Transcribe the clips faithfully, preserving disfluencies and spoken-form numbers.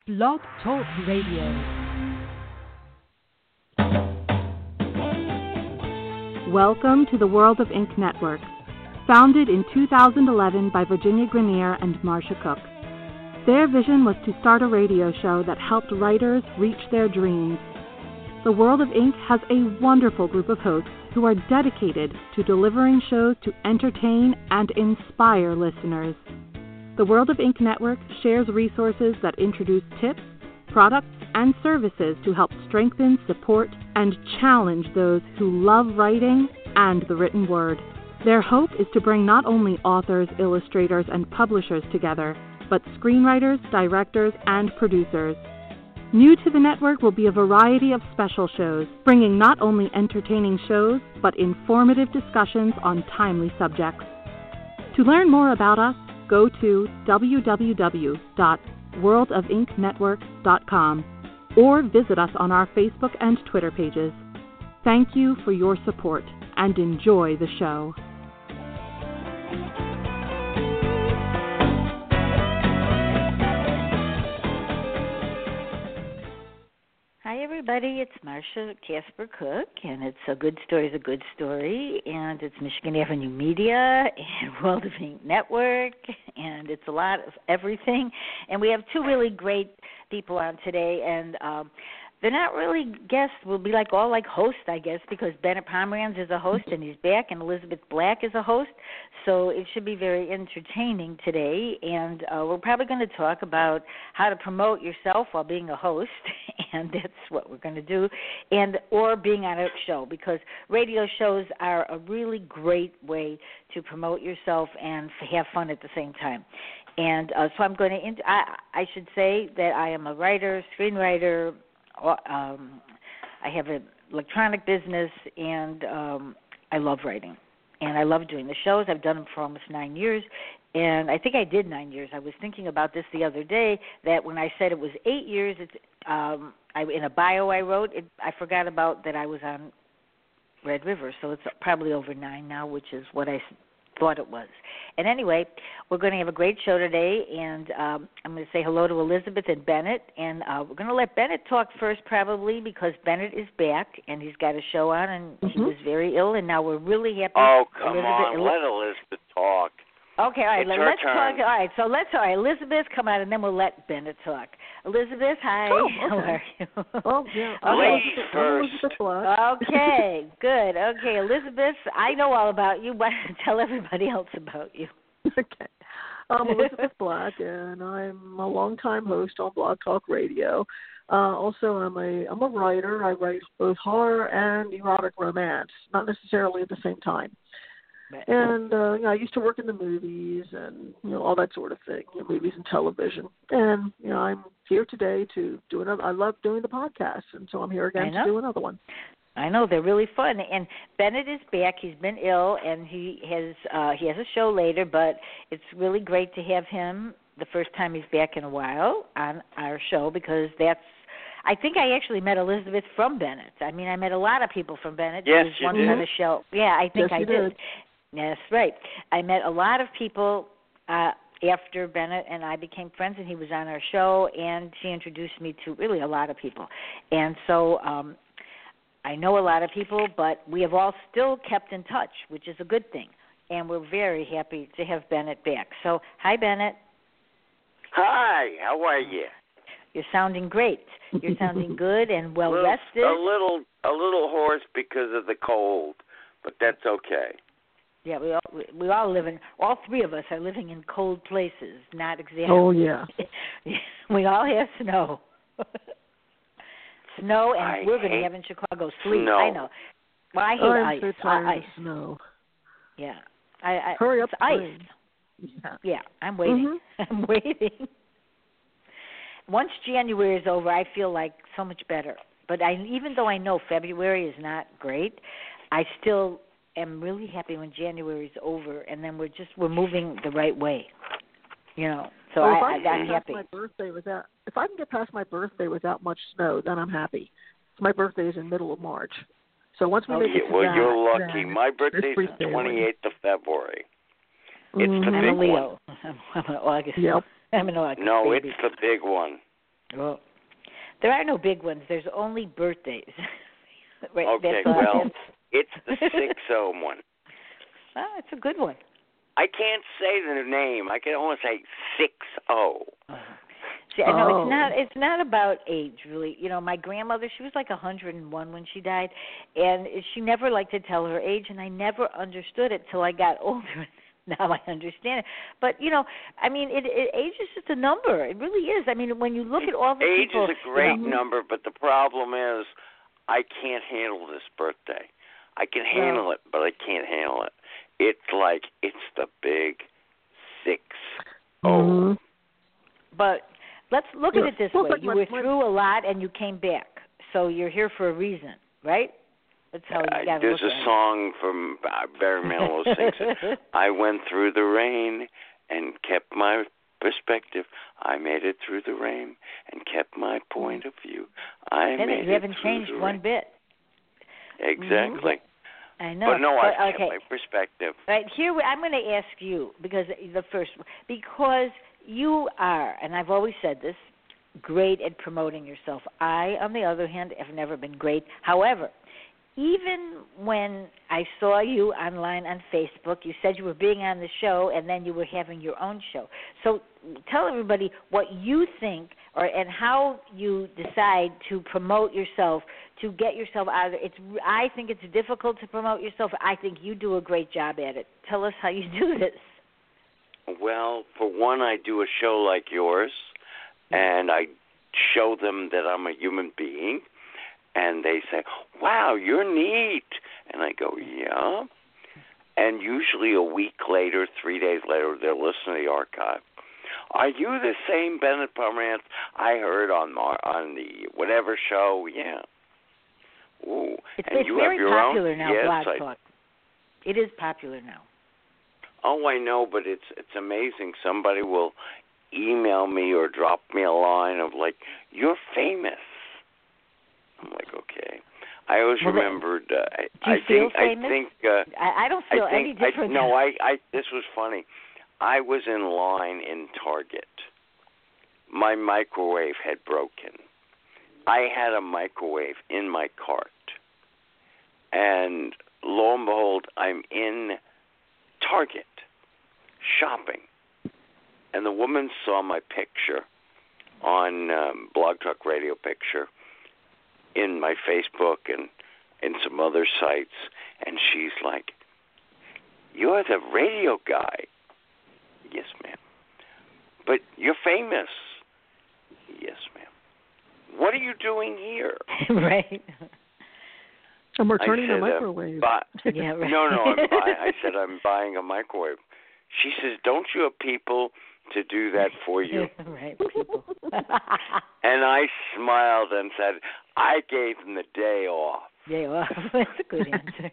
Blog Talk Radio. Welcome to the World of Ink Network, founded in two thousand eleven by Virginia Grenier and Marcia Cook. Their vision was to start a radio show that helped writers reach their dreams. The World of Ink has a wonderful group of hosts who are dedicated to delivering shows to entertain and inspire listeners. The World of Ink Network shares resources that introduce tips, products, and services to help strengthen, support, and challenge those who love writing and the written word. Their hope is to bring not only authors, illustrators, and publishers together, but screenwriters, directors, and producers. New to the network will be a variety of special shows, bringing not only entertaining shows, but informative discussions on timely subjects. To learn more about us, go to w w w dot world of ink network dot com or visit us on our Facebook and Twitter pages. Thank you for your support and enjoy the show. Hi, everybody. It's Marcia Casper Cook, and it's A Good Story is a Good Story, and it's Michigan Avenue Media and World of Ink Network, and it's a lot of everything. And we have two really great people on today, and um, they're not really guests. We'll be like all like hosts, I guess, because Bennett Pomerantz is a host, and he's back, and Elizabeth Black is a host. So it should be very entertaining today, and uh, we're probably going to talk about how to promote yourself while being a host, and that's what we're going to do, and or being on a show, because radio shows are a really great way to promote yourself and have fun at the same time. And uh, so I'm going to, I, I should say that I am a writer, screenwriter. Um, I have an electronic business, and um, I love writing, and I love doing the shows. I've done them for almost nine years, and I think I did nine years. I was thinking about this the other day, that when I said it was eight years, it's um, I, in a bio I wrote, it, I forgot about that I was on Red River, so it's probably over nine now, which is what I thought it was. And anyway, we're going to have a great show today, and um, I'm going to say hello to Elizabeth and Bennett, and uh, we're going to let Bennett talk first probably, because Bennett is back, and he's got a show on, and mm-hmm. he was very ill, and now we're really happy. Oh, come Elizabeth, on, El- let Elizabeth talk. Okay, all right, it's let, her let's turn. talk. All right, so let's, all right, Elizabeth, come on, and then we'll let Bennett talk. Elizabeth, hi. Oh, okay. How are you? Oh, yeah. Okay. Ladies first. Okay, good. Okay, Elizabeth, I know all about you, but tell everybody else about you. Okay. I'm Elizabeth Black, and I'm a longtime host on Blog Talk Radio. Uh, also, I'm a I'm a writer. I write both horror and erotic romance, not necessarily at the same time. And uh, you know, I used to work in the movies and you know all that sort of thing, you know, movies and television. And you know, I'm here today to do another. I love doing the podcast, and so I'm here again to do another one. I know, they're really fun. And Bennett is back. He's been ill, and he has uh, he has a show later. But it's really great to have him the first time he's back in a while on our show, because that's. I think I actually met Elizabeth from Bennett. I mean, I met a lot of people from Bennett. Yes, was you once did. on the show. Yeah, I think yes, I you did. did. Yes, right. I met a lot of people uh, after Bennett and I became friends, and he was on our show, and she introduced me to really a lot of people. And so um, I know a lot of people, but we have all still kept in touch, which is a good thing. And we're very happy to have Bennett back. So, hi, Bennett. Hi, how are you? You're sounding great. You're sounding good and well little, rested. A little, a little hoarse because of the cold, but that's okay. Yeah, we all we all live in. All three of us are living in cold places. Not exactly. Oh yeah. We all have snow. Snow, and I we're going to hate have in Chicago sleet. snow. I know. Well, I hate I'm ice. so tired I, of snow. Yeah. I, I, Hurry up, it's ice. please. Yeah. Yeah, I'm waiting. Mm-hmm. I'm waiting. Once January is over, I feel like so much better. But I, even though I know February is not great, I still am really happy when January is over, and then we're just we're moving the right way. You know, so well, I, if I, I can I'm get happy. past my birthday without, if I can get past my birthday without much snow, then I'm happy. My birthday is in middle of March, so once we Oh, make yeah, it to well, that, you're lucky. then My birthday's it's the twenty-eighth of February. It's mm-hmm. the I'm big a Leo. one. I'm an August. Yep. I'm an August No, baby. it's the big one. Well, there are no big ones. There's only birthdays. Right, okay, that's well, it's the six oh one. Oh, it's a good one. I can't say the name. I can only say six oh. See, I know Oh. it's not. It's not about age, really. You know, my grandmother, she was like one hundred and one when she died, and she never liked to tell her age, and I never understood it till I got older. Now I understand it. But, you know, I mean, it, it, age is just a number. It really is. I mean, when you look at all the age people... Age is a great you know, number, but the problem is I can't handle this birthday. I can handle well, it, but I can't handle it. It's like, it's the big six oh. Mm-hmm. But let's look Yeah. at it this Well, way. like You my- were my- through a lot and you came back. So you're here for a reason, right? That's how you Uh, got to there's look a at song from uh, Barry Manilow sings it. I went through the rain and kept my perspective. I made it through the rain and kept my point of view. I it. made You haven't it through changed the one rain. bit. Exactly. Mm-hmm. I know. But no, but, I okay. kept my perspective. Right here, we- I'm going to ask you because the first, because you are, and I've always said this, great at promoting yourself. I, on the other hand, have never been great. However, even when I saw you online on Facebook, you said you were being on the show, and then you were having your own show. So tell everybody what you think, or and how you decide to promote yourself, to get yourself out of it. It's I think it's difficult to promote yourself. I think you do a great job at it. Tell us how you do this. Well, for one, I do a show like yours, and I show them that I'm a human being. And they say, wow, you're neat. And I go, yeah. And usually a week later, three days later, they'll listen to the archive. Are you the same Bennett Pomerantz I heard on Mar- on the whatever show? Yeah. Ooh. It's, and it's you very have your popular own? now, Yes, Blog I... Talk. It is popular now. Oh, I know, but it's it's amazing. Somebody will email me or drop me a line of like, you're famous. I'm like, okay. I always well, remembered. Uh, do you I feel think. famous? I think. Uh, I, I don't feel I think, any different. I, no, I, I. This was funny. I was in line in Target. My microwave had broken. I had a microwave in my cart, and lo and behold, I'm in Target shopping, and the woman saw my picture on um, Blog Talk Radio picture in my Facebook and in some other sites, and she's like, you're the radio guy. Yes, ma'am. But you're famous. Yes, ma'am. What are you doing here? Right. I'm returning I the said, microwave. Uh, buy- Yeah, right. No, no, I'm buy- I said I'm buying a microwave. She says, don't you have people to do that for you? Right, people. And I smiled and said, I gave them the day off. Yeah, well, that's a good answer.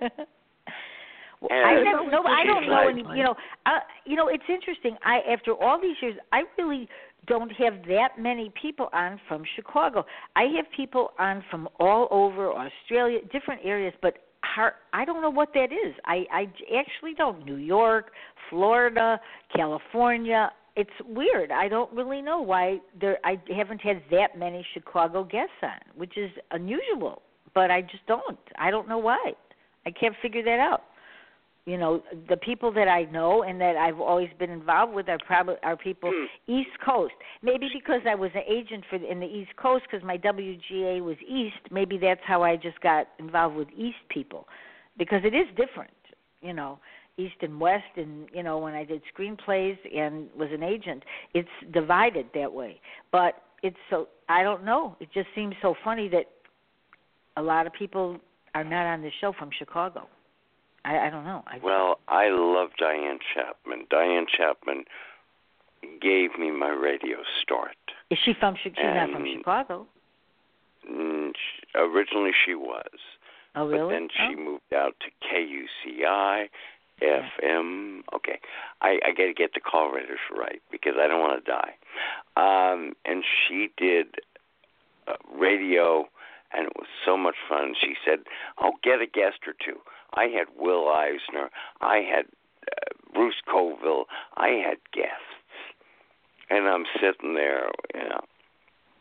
Well, And I never, no, I don't she's know like- any. You know, uh, you know, it's interesting. I after all these years, I really don't have that many people on from Chicago. I have people on from all over Australia, different areas, but har- I don't know what that is. I, I actually don't. New York, Florida, California. It's weird. I don't really know why there. I haven't had that many Chicago guests on, which is unusual. But I just don't. I don't know why. I can't figure that out. You know, the people that I know and that I've always been involved with are probably are people East Coast. Maybe because I was an agent for in the East Coast because my W G A was East. Maybe that's how I just got involved with East people, because it is different. You know, East and West, and you know, when I did screenplays and was an agent, it's divided that way. But it's so I don't know. It just seems so funny that a lot of people are not on the show from Chicago. I, I don't know. I, Well, I love Diane Chapman. Diane Chapman gave me my radio start. Is she from? She's not from And- Chicago. Mm, sh- Originally, she was. Oh, really? But then she oh. moved out to K U C I, F M. Okay, I, I got to get the call readers right because I don't want to die. Um, and she did uh, radio, and it was so much fun. She said, "Oh, get a guest or two." I had Will Eisner. I had uh, Bruce Colville. I had guests, and I'm sitting there, you know,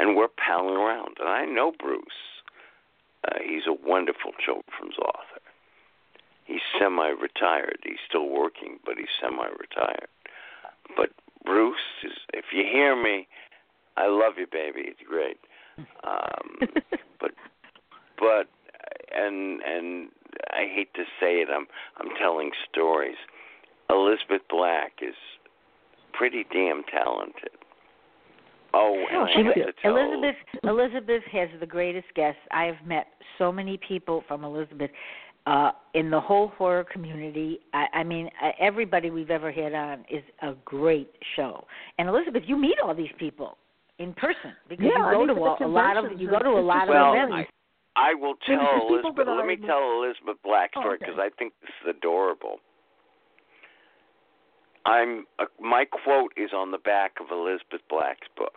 and we're palling around. And I know Bruce. Uh, he's a wonderful children's author. He's semi-retired. He's still working, but he's semi-retired. But Bruce, is, if you hear me, I love you, baby. It's great. Um, but, but, and and I hate to say it, I'm I'm telling stories. Elizabeth Black is pretty damn talented. Oh, and she, I have to tell Elizabeth Elizabeth has the greatest guests. I have met so many people from Elizabeth uh, in the whole horror community. I, I mean, uh, everybody we've ever had on is a great show. And Elizabeth, you meet all these people in person because yeah, you go I mean, to a, a lot of you go to a lot well, of events. I, I will tell Elizabeth. Let me I'm... tell Elizabeth Black's story because oh, okay. I think this is adorable. I'm uh, my quote is on the back of Elizabeth Black's book.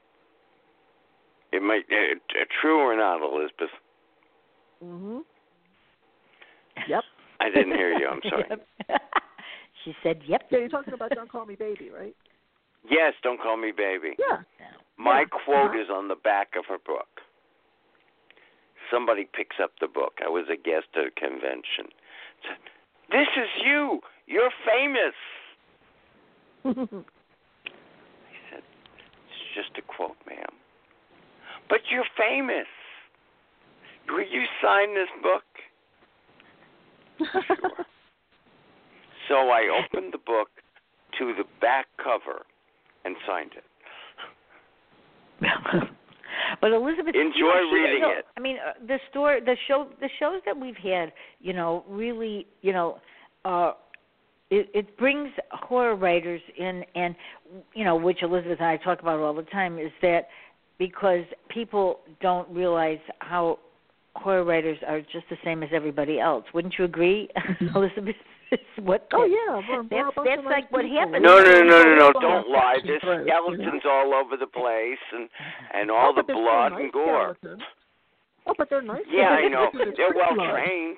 It might uh, uh, true or not, Elizabeth. Mhm. Yep. I didn't hear you. I'm sorry. Yep. She said, "Yep." Yeah, you're talking about "Don't Call Me Baby," right? Yes, don't call me baby. Yeah. My yeah. quote uh-huh. is on the back of her book. Somebody picks up the book. I was a guest at a convention. Said, "This is you. You're famous." I said, "It's just a quote, ma'am. But you're famous. Will you sign this book?" Sure. So I opened the book to the back cover and signed it. But Elizabeth, enjoy you know, reading you know, it. I mean, uh, the story, the show, the shows that we've had, you know, really, you know, uh, it, it brings horror writers in, and you know, which Elizabeth and I talk about all the time, is that because people don't realize how horror writers are just the same as everybody else. Wouldn't you agree, Elizabeth? What? Oh yeah, we're, that's we're a bunch that's of like nice what people. happens. No, no, no, no, no, no! We're Don't lie. There's threads, skeletons you know? all over the place, and and all oh, the but blood nice and gore. Skeletons. Oh, but they're nice. Yeah, I know. It's They're well blood. trained.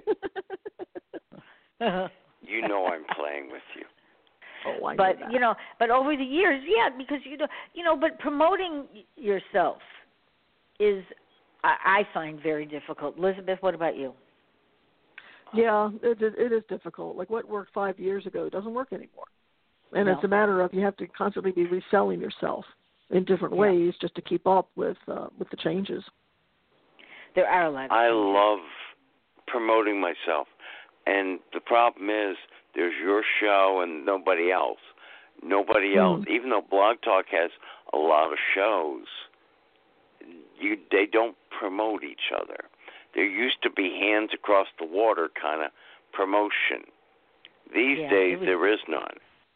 You know I'm playing with you. Oh, I but know that. you know, but over the years, yeah, because you know, you know, but promoting yourself is, I, I find, very difficult. Elizabeth, what about you? Yeah, it, it is difficult. Like what worked five years ago doesn't work anymore, and No. it's a matter of you have to constantly be reselling yourself in different Yeah. ways just to keep up with uh, with the changes. There are a lot of I changes. love promoting myself, and the problem is there's your show and nobody else. Nobody Mm. else. Even though Blog Talk has a lot of shows, you they don't promote each other. There used to be hands across the water kind of promotion. These Yeah, days was, there is none.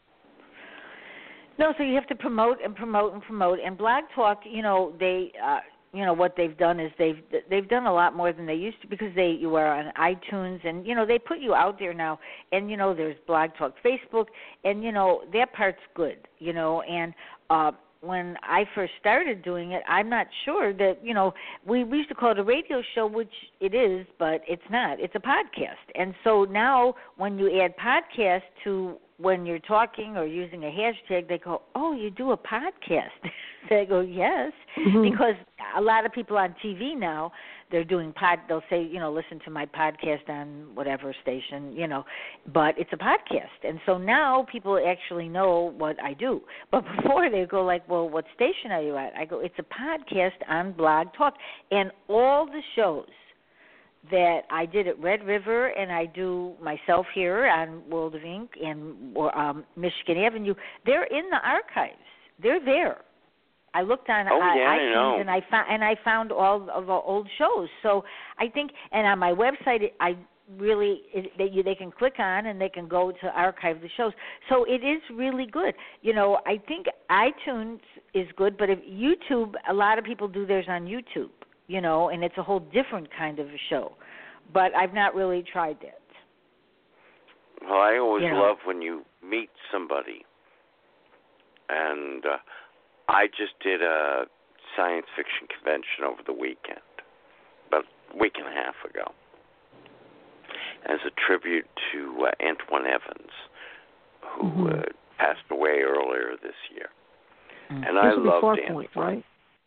No, so you have to promote and promote and promote. And Blog Talk, you know, they, uh, you know, what they've done is they've they've done a lot more than they used to because they you are on iTunes and you know they put you out there now. And you know there's Blog Talk Facebook, and you know that part's good. You know, and uh, when I first started doing it, I'm not sure that, you know, we, we used to call it a radio show, which it is, but it's not. It's a podcast. And so now when you add podcast to when you're talking or using a hashtag, they go, oh, you do a podcast. They go, yes, mm-hmm. because a lot of people on T V now, they're doing pod, they'll say, you know, listen to my podcast on whatever station, you know, but it's a podcast. And so now people actually know what I do. But before they go like, well, what station are you at? I go, it's a podcast on Blog Talk. And all the shows that I did at Red River and I do myself here on World of Ink and or, um, Michigan Avenue, they're in the archives. They're there. I looked on oh, uh, yeah, iTunes I and I found and I found all of our old shows. So I think, and on my website, I really it, they you, they can click on and they can go to archive the shows. So it is really good. You know, I think iTunes is good, but if YouTube, a lot of people do theirs on YouTube. You know, and it's a whole different kind of a show. But I've not really tried that. Well, I always you know. love when you meet somebody. And uh, I just did a science fiction convention over the weekend, about a week and a half ago, as a tribute to uh, Antoine Evans, who mm-hmm. uh, passed away earlier this year. Mm-hmm. And I loved Far Antoine. Point, right?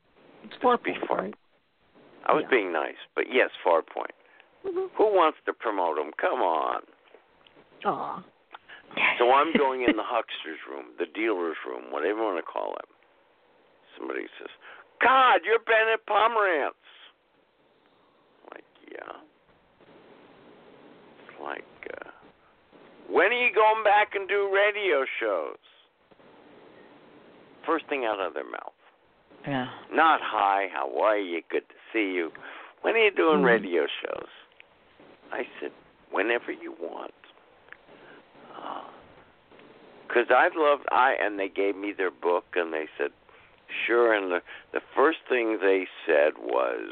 It's Farpoint, Far- right? I was yeah. being nice, but yes, Farpoint. Mm-hmm. Who wants to promote them? Come on. Aw. So I'm going in the huckster's room, the dealer's room, whatever you want to call it. Somebody says, God, you're Bennett Pomerantz. Like, yeah. It's like, uh, when are you going back and do radio shows? First thing out of their mouth. Yeah. Not hi, how are you? Good to see you. When are you doing Mm-hmm. radio shows? I said, whenever you want. Because uh, I've loved, I and they gave me their book, and they said, sure. And the, the first thing they said was,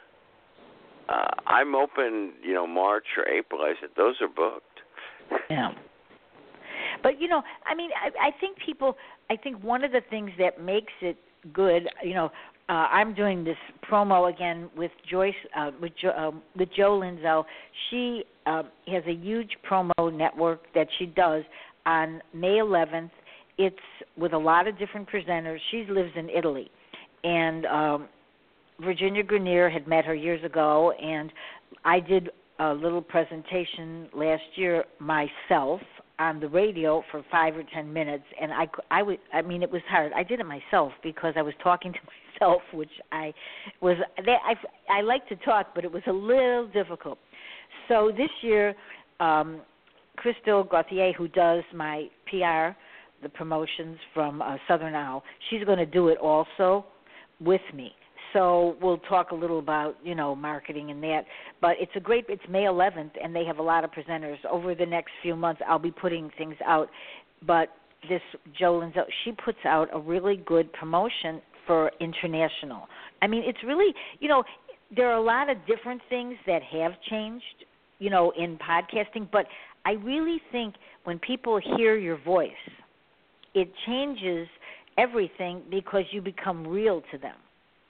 uh, I'm open, you know, March or April. I said, those are booked. Yeah. But, you know, I mean, I, I think people, I think one of the things that makes it good, you know, uh, I'm doing this promo again with Joyce, uh, with, jo, uh, with Jo Linzo. She uh, has a huge promo network that she does on May eleventh. It's with a lot of different presenters. She lives in Italy. And um, Virginia Grenier had met her years ago, and I did a little presentation last year myself on the radio for five or ten minutes, and I, I, would, I mean, it was hard. I did it myself because I was talking to myself, which I was, I, I like to talk, but it was a little difficult. So this year, um, Crystal Gauthier, who does my P R, the promotions from uh, Southern Owl, she's going to do it also with me. So we'll talk a little about, you know, marketing and that. But it's a great, it's May eleventh, and they have a lot of presenters. Over the next few months, I'll be putting things out. But this Jo Linzo, she puts out a really good promotion for international. I mean, it's really, you know, there are a lot of different things that have changed, you know, in podcasting. But I really think when people hear your voice, it changes everything because you become real to them.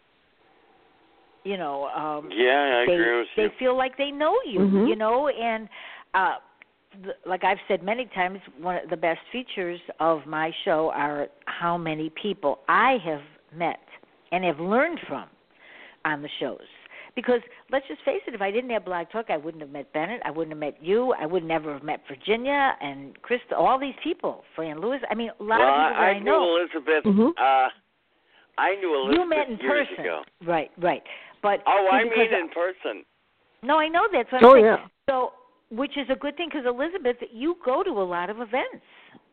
You know, um, yeah, I they, agree with you. They feel like they know you, mm-hmm. you know, and uh, the, like I've said many times, one of the best features of my show are how many people I have met and have learned from on the shows. Because let's just face it, if I didn't have Blog Talk, I wouldn't have met Bennett, I wouldn't have met you, I would never have met Virginia and Krista, all these people, Fran Lewis. I mean, a lot well, of people I, that I, I know. knew Elizabeth. Mm-hmm. Uh, I knew Elizabeth you met in years person, ago. right? Right. But oh, see, I mean because in person. No, I know that's what oh, I'm saying. yeah. So, which is a good thing because Elizabeth, you go to a lot of events.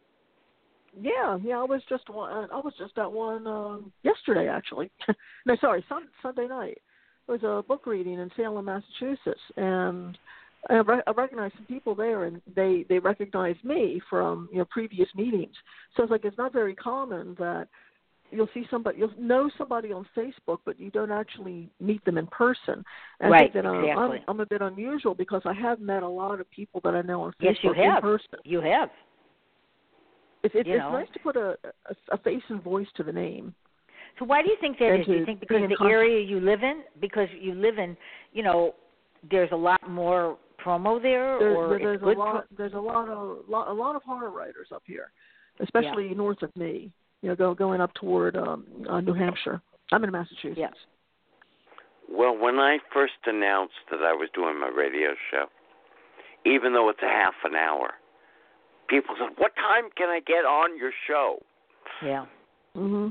Yeah, yeah. I was just one. I was just at one um, yesterday, actually. no, sorry, sun, Sunday night. It was a book reading in Salem, Massachusetts, and I, re- I recognized some people there, and they they recognized me from you know previous meetings. So it's like it's not very common that you'll see somebody, you'll know somebody on Facebook, but you don't actually meet them in person. And right, I think that um, exactly. I'm, I'm a bit unusual because I have met a lot of people that I know on Facebook yes, you have. in person. You have. It's, it's, you it's know. nice to put a, a, a face and voice to the name. So why do you think that and is? Do you think because the contact. area you live in, because you live in, you know, there's a lot more promo there, There, or there, there's it's good a lot. pro- There's a lot of lot, a lot of horror writers up here, especially yeah. north of me. You know, go, going up toward um, uh, New Hampshire. I'm in Massachusetts. Yeah. Well, when I first announced that I was doing my radio show, even though it's a half an hour, people said, "What time can I get on your show?" Yeah. Mhm.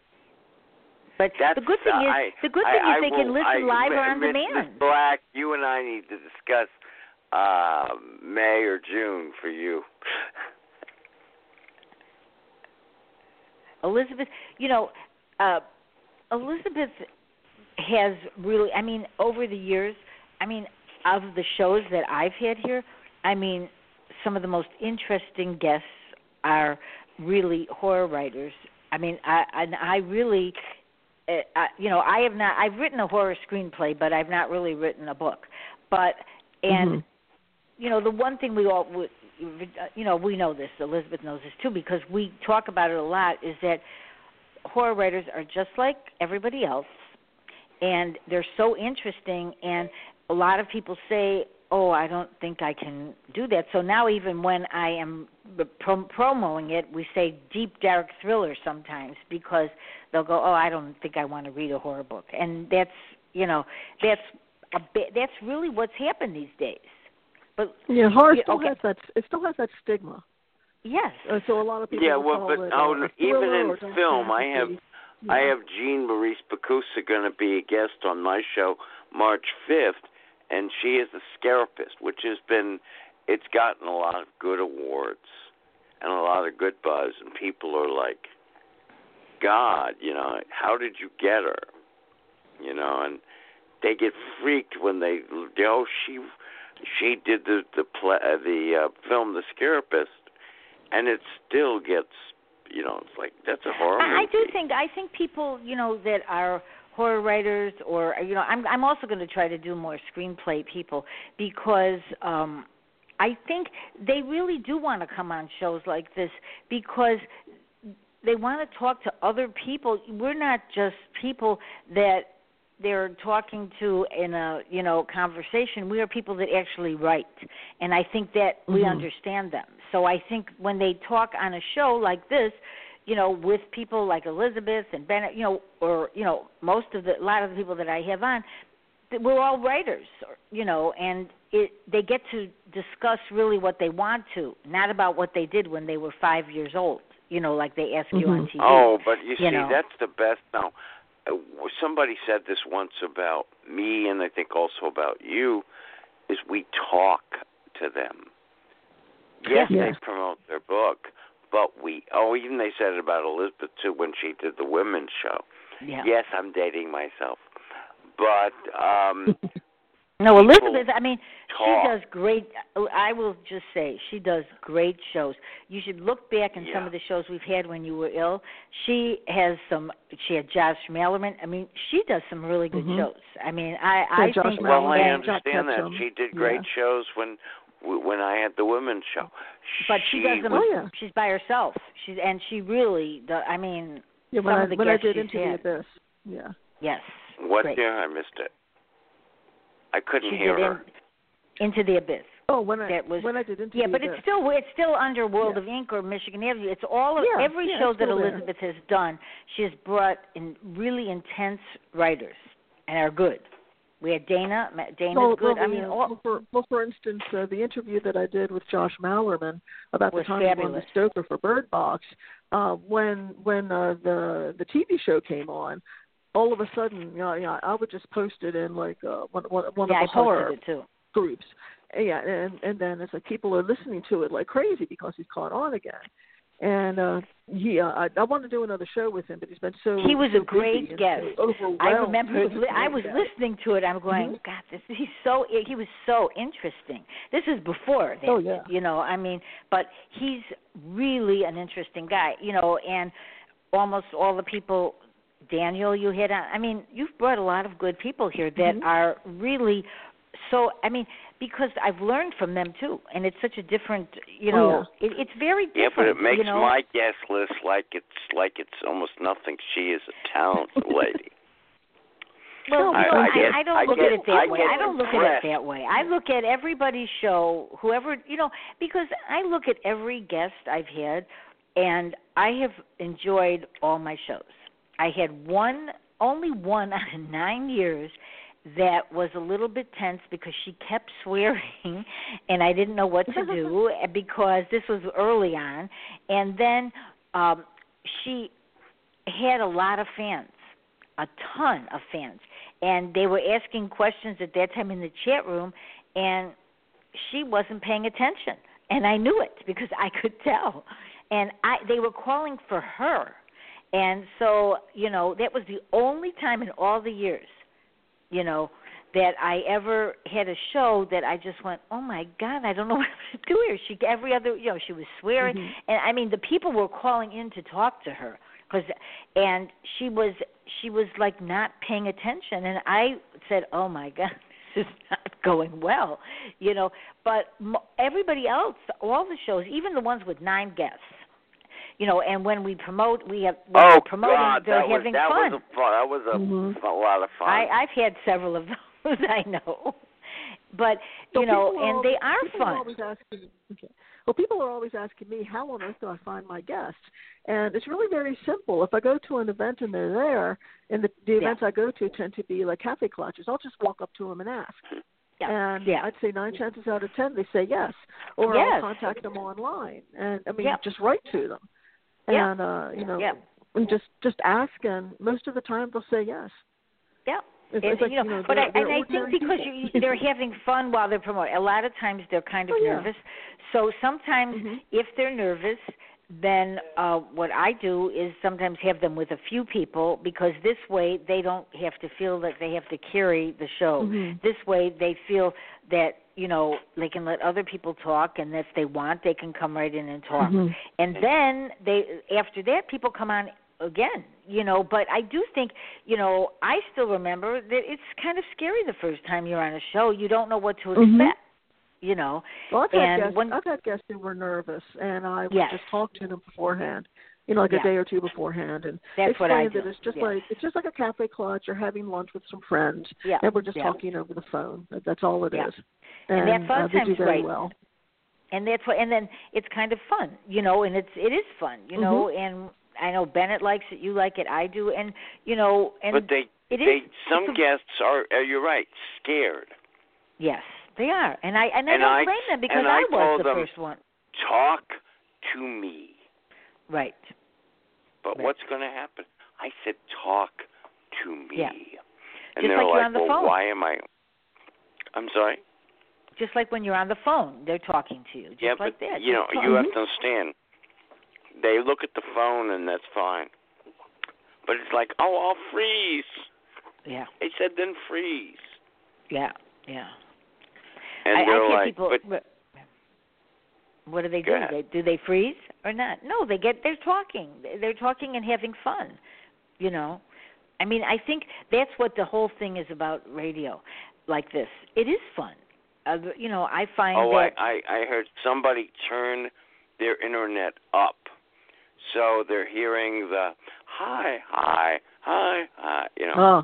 But That's, the good thing uh, is, I, the good I, thing I is they will, can listen I, live or on Miss demand. Black, you and I need to discuss uh, May or June for you. Elizabeth, you know, uh, Elizabeth has really, I mean, over the years, I mean, of the shows that I've had here, I mean, some of the most interesting guests are really horror writers. I mean, I, and I really, uh, I, you know, I have not, I've written a horror screenplay, but I've not really written a book. But, and, mm-hmm. you know, the one thing we all, you know, we know this, Elizabeth knows this too, because we talk about it a lot, is that horror writers are just like everybody else, and they're so interesting, and a lot of people say, oh, I don't think I can do that. So now even when I am prom- promoting it, we say deep, dark thriller sometimes because they'll go, oh, I don't think I want to read a horror book. And that's, you know, that's a bit, that's really what's happened these days. But yeah, horror you, still okay. has that. It still has that stigma. Yes. Uh, so a lot of people. Yeah, will well, call but it, oh, uh, even in or film, I have yeah. I have Jean Maurice Bacusa going to be a guest on my show March fifth, and she is the Scarapist, which has been, it's gotten a lot of good awards and a lot of good buzz, and people are like, God, you know, how did you get her? You know, and they get freaked when they, oh, she she did the the play, uh, the uh, film The Scarapist, and it still gets, you know, it's like, that's a horror movie. I, I do think, I think people, you know, that are horror writers or, you know, I'm I'm also going to try to do more screenplay people because um, I think they really do want to come on shows like this because they want to talk to other people. We're not just people that they're talking to in a, you know, conversation. We are people that actually write, and I think that we mm-hmm. understand them. So I think when they talk on a show like this, you know, with people like Elizabeth and Bennett, you know, or, you know, most of the, a lot of the people that I have on, we're all writers, you know, and it, they get to discuss really what they want to, not about what they did when they were five years old, you know, like they ask mm-hmm. you on T V. Oh, but you, you see, know. that's the best. Now, somebody said this once about me, and I think also about you, is we talk to them. Yes, yeah. they promote their book, but we, oh, even they said it about Elizabeth, too, when she did the women's show. Yeah. Yes, I'm dating myself. But, um... no, Elizabeth, I mean, talk. she does great, I will just say, she does great shows. You should look back in yeah. some of the shows we've had when you were ill. She has some, she had Josh Malerman. I mean, she does some really good mm-hmm. shows. I mean, I, yeah, I Josh think... Well, I Malerman, understand that. She did great yeah. shows when when I had the women's show. But she, she does them, was, oh, yeah. she's by herself. She's And she really, does, I mean, yeah, when some I, of the when I guests did she's Into had. the Abyss, yeah. Yes. What great. year? I missed it. I couldn't she hear did her. In, Into the Abyss. Oh, when I that was, when I did Into yeah, the but Abyss. it's still it's still under World yeah. of Ink or Michigan Avenue. It's all of, yeah, every yeah, show that there. Elizabeth has done. She has brought in really intense writers and are good. We had Dana. Dana's well, good. Well, I mean, yeah, all, well, for, well, for instance, uh, the interview that I did with Josh Malerman about the time he won the Stoker for Bird Box, uh, when when uh, the the T V show came on, all of a sudden, you know, you know, I would just post it in like uh, one one, one yeah, of the I horror posted it too. groups. Yeah, and and then it's like people are listening to it like crazy because he's caught on again. And uh, yeah, I, I want to do another show with him, but he's been so. He was so a great busy guest. So overwhelmed. I remember. Was I was guest. listening to it. I'm going, mm-hmm. God, this he's so. He was so interesting. This is before that. Oh yeah. You know, I mean, but he's really an interesting guy. You know, and almost all the people. Daniel, you hit on. I mean, you've brought a lot of good people here that mm-hmm. are really. So, I mean, because I've learned from them, too, and it's such a different, you know, oh, yeah. it, it's very different. Yeah, but it makes you know? my guest list like it's like it's almost nothing. She is a talented lady. Well, I, no, I, I, get, I don't I look get, at it that I way. get I don't look impressed. at it that way. I look at everybody's show, whoever, you know, because I look at every guest I've had, and I have enjoyed all my shows. I had one, only one out of nine years that was a little bit tense because she kept swearing, and I didn't know what to do because this was early on. And then um, she had a lot of fans, a ton of fans, and they were asking questions at that time in the chat room, and she wasn't paying attention, and I knew it because I could tell. And I, they were calling for her. And so, you know, that was the only time in all the years, you know, that I ever had a show that I just went, oh, my God, I don't know what to do here. She, every other, you know, she was swearing. Mm-hmm. And, I mean, the people were calling in to talk to her. Cause, and she was, she was, like, not paying attention. And I said, oh, my God, this is not going well, you know. But everybody else, all the shows, even the ones with nine guests, you know, and when we promote, we have when oh, we're promoting, God, they're that was, having that fun. Was a fun. That was a, mm-hmm. a lot of fun. I, I've had several of those, I know. But so you know, are and always, they are people fun. Are always asking, okay. Well, people are always asking me, how on earth do I find my guests? And it's really very simple. If I go to an event and they're there, and the, the events yeah. I go to tend to be like cafe clutches, I'll just walk up to them and ask. Yeah. And yeah. I'd say nine chances out of ten they say yes, or yes. I'll contact them online, and I mean yep. just write to them, yep. and uh, you know, yep. and just just ask, and most of the time they'll say yes. Yeah. It's, and, it's like, you know, you know, but they're, I, they're and I think because people. you, they're having fun while they're promoting. A lot of times they're kind of oh, yeah. nervous. So sometimes mm-hmm. if they're nervous, then uh, what I do is sometimes have them with a few people, because this way they don't have to feel that they have to carry the show. Mm-hmm. This way they feel that, you know, they can let other people talk, and if they want, they can come right in and talk. Mm-hmm. And then they, after that, people come on again, you know. But I do think, you know, I still remember that it's kind of scary the first time you're on a show. You don't know what to expect. Mm-hmm. You know, well, I've had and guests. when, I've had guests who were nervous, and I would yes. just talk to them beforehand. You know, like yeah. a day or two beforehand, and That's explain what I do. that it's just yes. like it's just like a cafe clutch. You're having lunch with some friends, yeah. and we're just yeah. talking over the phone. That's all it yeah. is. And, And, that fun uh, they do time's very right. well. And that's what. And then it's kind of fun, you know, and it's it is fun, you know. Mm-hmm. And I know Bennett likes it, you like it, I do, and you know, and but they, it they is, some a, guests are. Uh, you're right, scared. Yes. They are, and I and I and don't I, blame them, because and I, I was the them, first one. Talk to me. Right. But right. what's going to happen? I said, talk to me. Yeah. And Just they're like like, you're on the well, phone. why am I? I'm sorry. Just like when you're on the phone, they're talking to you. Just yeah, like but that. you know, Just you have to understand. They look at the phone, and that's fine. But it's like, oh, I'll freeze. Yeah. They said, then freeze. Yeah. Yeah. And I, they're I like, people, but what do they do? They, do they freeze or not? No, they get. They're talking. They're talking and having fun. You know, I mean, I think that's what the whole thing is about. Radio, like this, it is fun. Uh, you know, I find oh, that. I, I I heard somebody turn their internet up, so they're hearing the hi, hi, hi, hi. You know. Oh.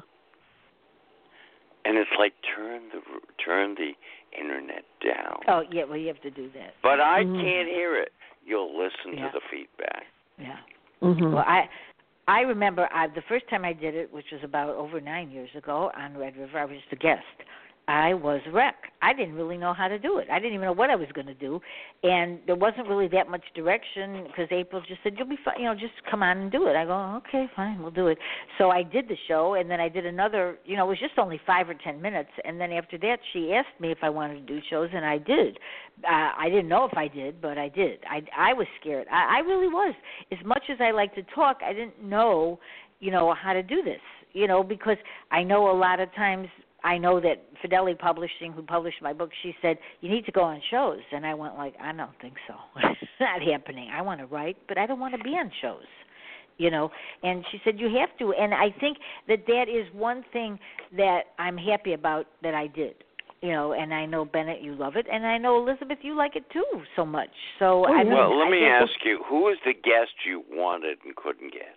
And it's like turn the turn the internet down. Oh yeah, well you have to do that. But I mm-hmm. can't hear it. You'll listen yeah. to the feedback. Yeah. Mm-hmm. Well, I I remember I, the first time I did it, which was about over nine years ago on Red River. I was the guest. I was a wreck. I didn't really know how to do it. I didn't even know what I was going to do, and there wasn't really that much direction, because April just said, "You'll be fine. You know, just come on and do it." I go, "Okay, fine, we'll do it." So I did the show, and then I did another. You know, it was just only five or ten minutes, and then after that, she asked me if I wanted to do shows, and I did. Uh, I didn't know if I did, but I did. I I was scared. I, I really was. As much as I like to talk, I didn't know, you know, how to do this. You know, because I know a lot of times. I know that Fidelity Publishing, who published my book, she said, you need to go on shows. And I went like, I don't think so. It's not happening. I want to write, but I don't want to be on shows, you know. And she said, you have to. And I think that that is one thing that I'm happy about that I did, you know. And I know, Bennett, you love it. And I know, Elizabeth, you like it too so much. So oh, I yeah. mean, Well, let I me think ask you, who is the guest you wanted and couldn't get?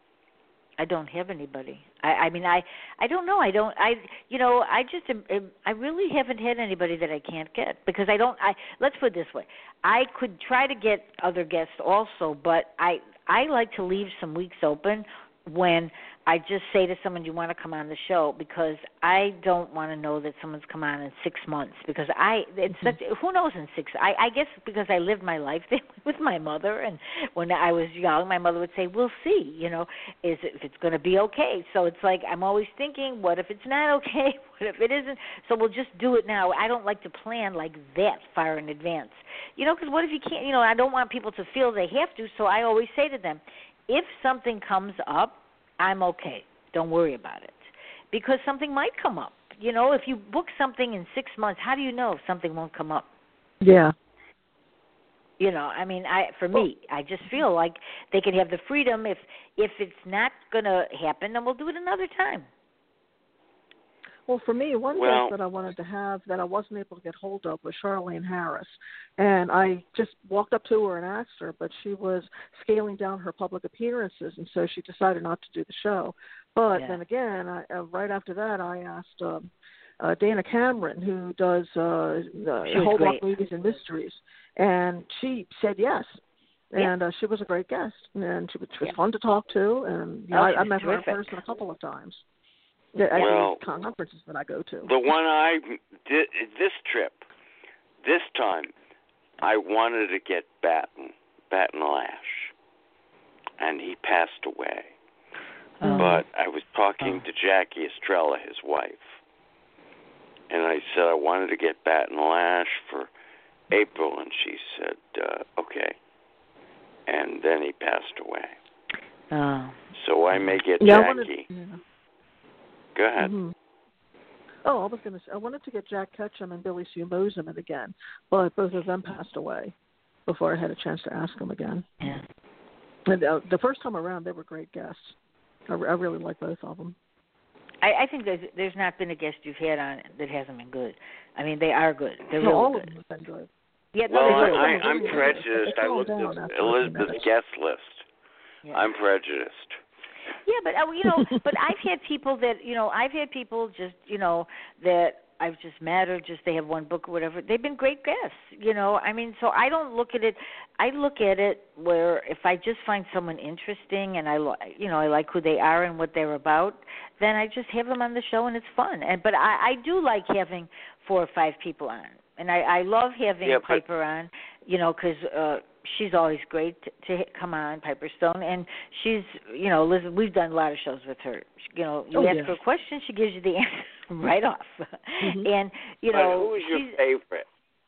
I don't have anybody. I, I mean, I, I don't know. I don't. I, you know, I just, am, I really haven't had anybody that I can't get, because I don't. I let's put it this way. I could try to get other guests also, but I, I like to leave some weeks open when I just say to someone, you want to come on the show, because I don't want to know that someone's come on in six months because I it's mm-hmm. such, who knows in six I, I guess because I lived my life there with my mother, and when I was young my mother would say, we'll see, you know, is it, if it's going to be okay. So it's like I'm always thinking, what if it's not okay? What if it isn't? So we'll just do it now. I don't like to plan like that far in advance, you know, because what if you can't, you know, I don't want people to feel they have to, so I always say to them, if something comes up, I'm okay. Don't worry about it. Because something might come up. You know, if you book something in six months, how do you know if something won't come up? Yeah. You know, I mean, I for me, I just feel like they can have the freedom. If if it's not going to happen, then we'll do it another time. Well, for me, one well, guest that I wanted to have that I wasn't able to get hold of was Charlene Harris. And I just walked up to her and asked her, but she was scaling down her public appearances, and so she decided not to do the show. But yeah. then again, I, uh, right after that, I asked um, uh, Dana Cameron, who does uh, uh, She was Hallmark great. movies and mysteries, and she said yes. Yeah. And uh, she was a great guest, and she was, she was Yeah. fun to talk to. And you know, Oh, I, she I was met her in terrific. person a couple of times at Well, the conferences that I go to. The one I did this trip, this time, I wanted to get Batten, Batten Lash, and he passed away. Oh. But I was talking Oh. to Jackie Estrella, his wife, and I said I wanted to get Batten Lash for April, and she said, uh, okay. And then he passed away. Oh. So I may get yeah, Jackie. I wanted, yeah. Go ahead. Mm-hmm. Oh, I was going to say, I wanted to get Jack Ketchum and Billy Sue Mosiman again, but both of them passed away before I had a chance to ask them again. Yeah. And uh, the first time around, they were great guests. I, I really like both of them. I, I think there's there's not been a guest you've had on that hasn't been good. I mean, they are good. They're No, really all good. of them have been good. Yeah, no, Well, they're I, really I, good. I'm prejudiced. I looked down at after a few Elizabeth's minutes. guest list. Yeah. I'm prejudiced. Yeah, but uh, you know, but I've had people that you know, I've had people just you know that I've just met or just they have one book or whatever. They've been great guests, you know. I mean, so I don't look at it. I look at it where if I just find someone interesting and I, you know, I like who they are and what they're about, then I just have them on the show and it's fun. And but I, I do like having four or five people on, and I, I love having Yeah, but- Piper on, you know, because. Uh, She's always great to, to come on, Piper Stone, and she's, you know, Liz, we've done a lot of shows with her. You know, you Oh, ask yeah. her a question, she gives you the answer right off. Mm-hmm. And you But know, who is your she's, favorite?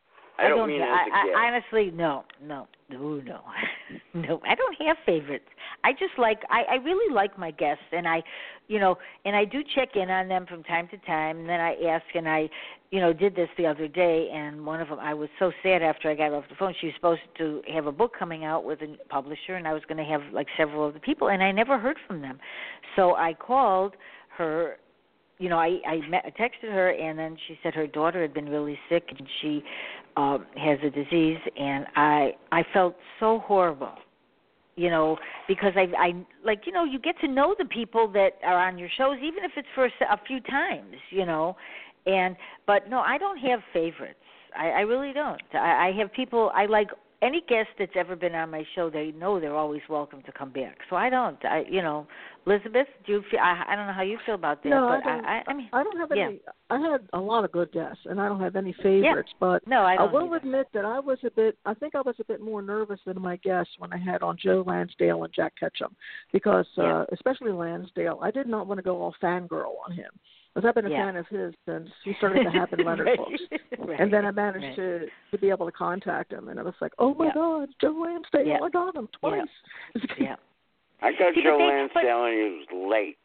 I don't, mean have, as a I, guest. I honestly, no, no, no, no, no. I don't have favorites. I just like, I, I really like my guests, and I, you know, and I do check in on them from time to time. And then I ask, and I, you know, did this the other day, and one of them, I was so sad after I got off the phone. She was supposed to have a book coming out with a publisher, and I was going to have like several of the people, and I never heard from them. So I called her. You know, I I, met, I texted her, and then she said her daughter had been really sick, and she um, has a disease, and I I felt so horrible, you know, because I I like you know you get to know the people that are on your shows, even if it's for a, a few times, you know, and but no, I don't have favorites. I, I really don't. I, I have people I like. Any guest that's ever been on my show, they know they're always welcome to come back. So I don't, I, you know, Elizabeth, do you feel? I, I don't know how you feel about that, No, but I don't. I, I, I mean, I don't have any. yeah. I had a lot of good guests, and I don't have any favorites. Yeah. But No, I I don't will either. admit that I was a bit. I think I was a bit more nervous than my guests when I had on Joe Lansdale and Jack Ketchum, because Yeah. uh, especially Lansdale, I did not want to go all fangirl on him, because I've been a Yeah. fan of his since he started to happen Leonard Right. books. Right. And then I managed Right. to to be able to contact him, and I was like, oh my Yeah. God, Joe Lansdale! Yeah. I got him twice. Yeah. I got See, Joe but they- Lansdale, and he was late.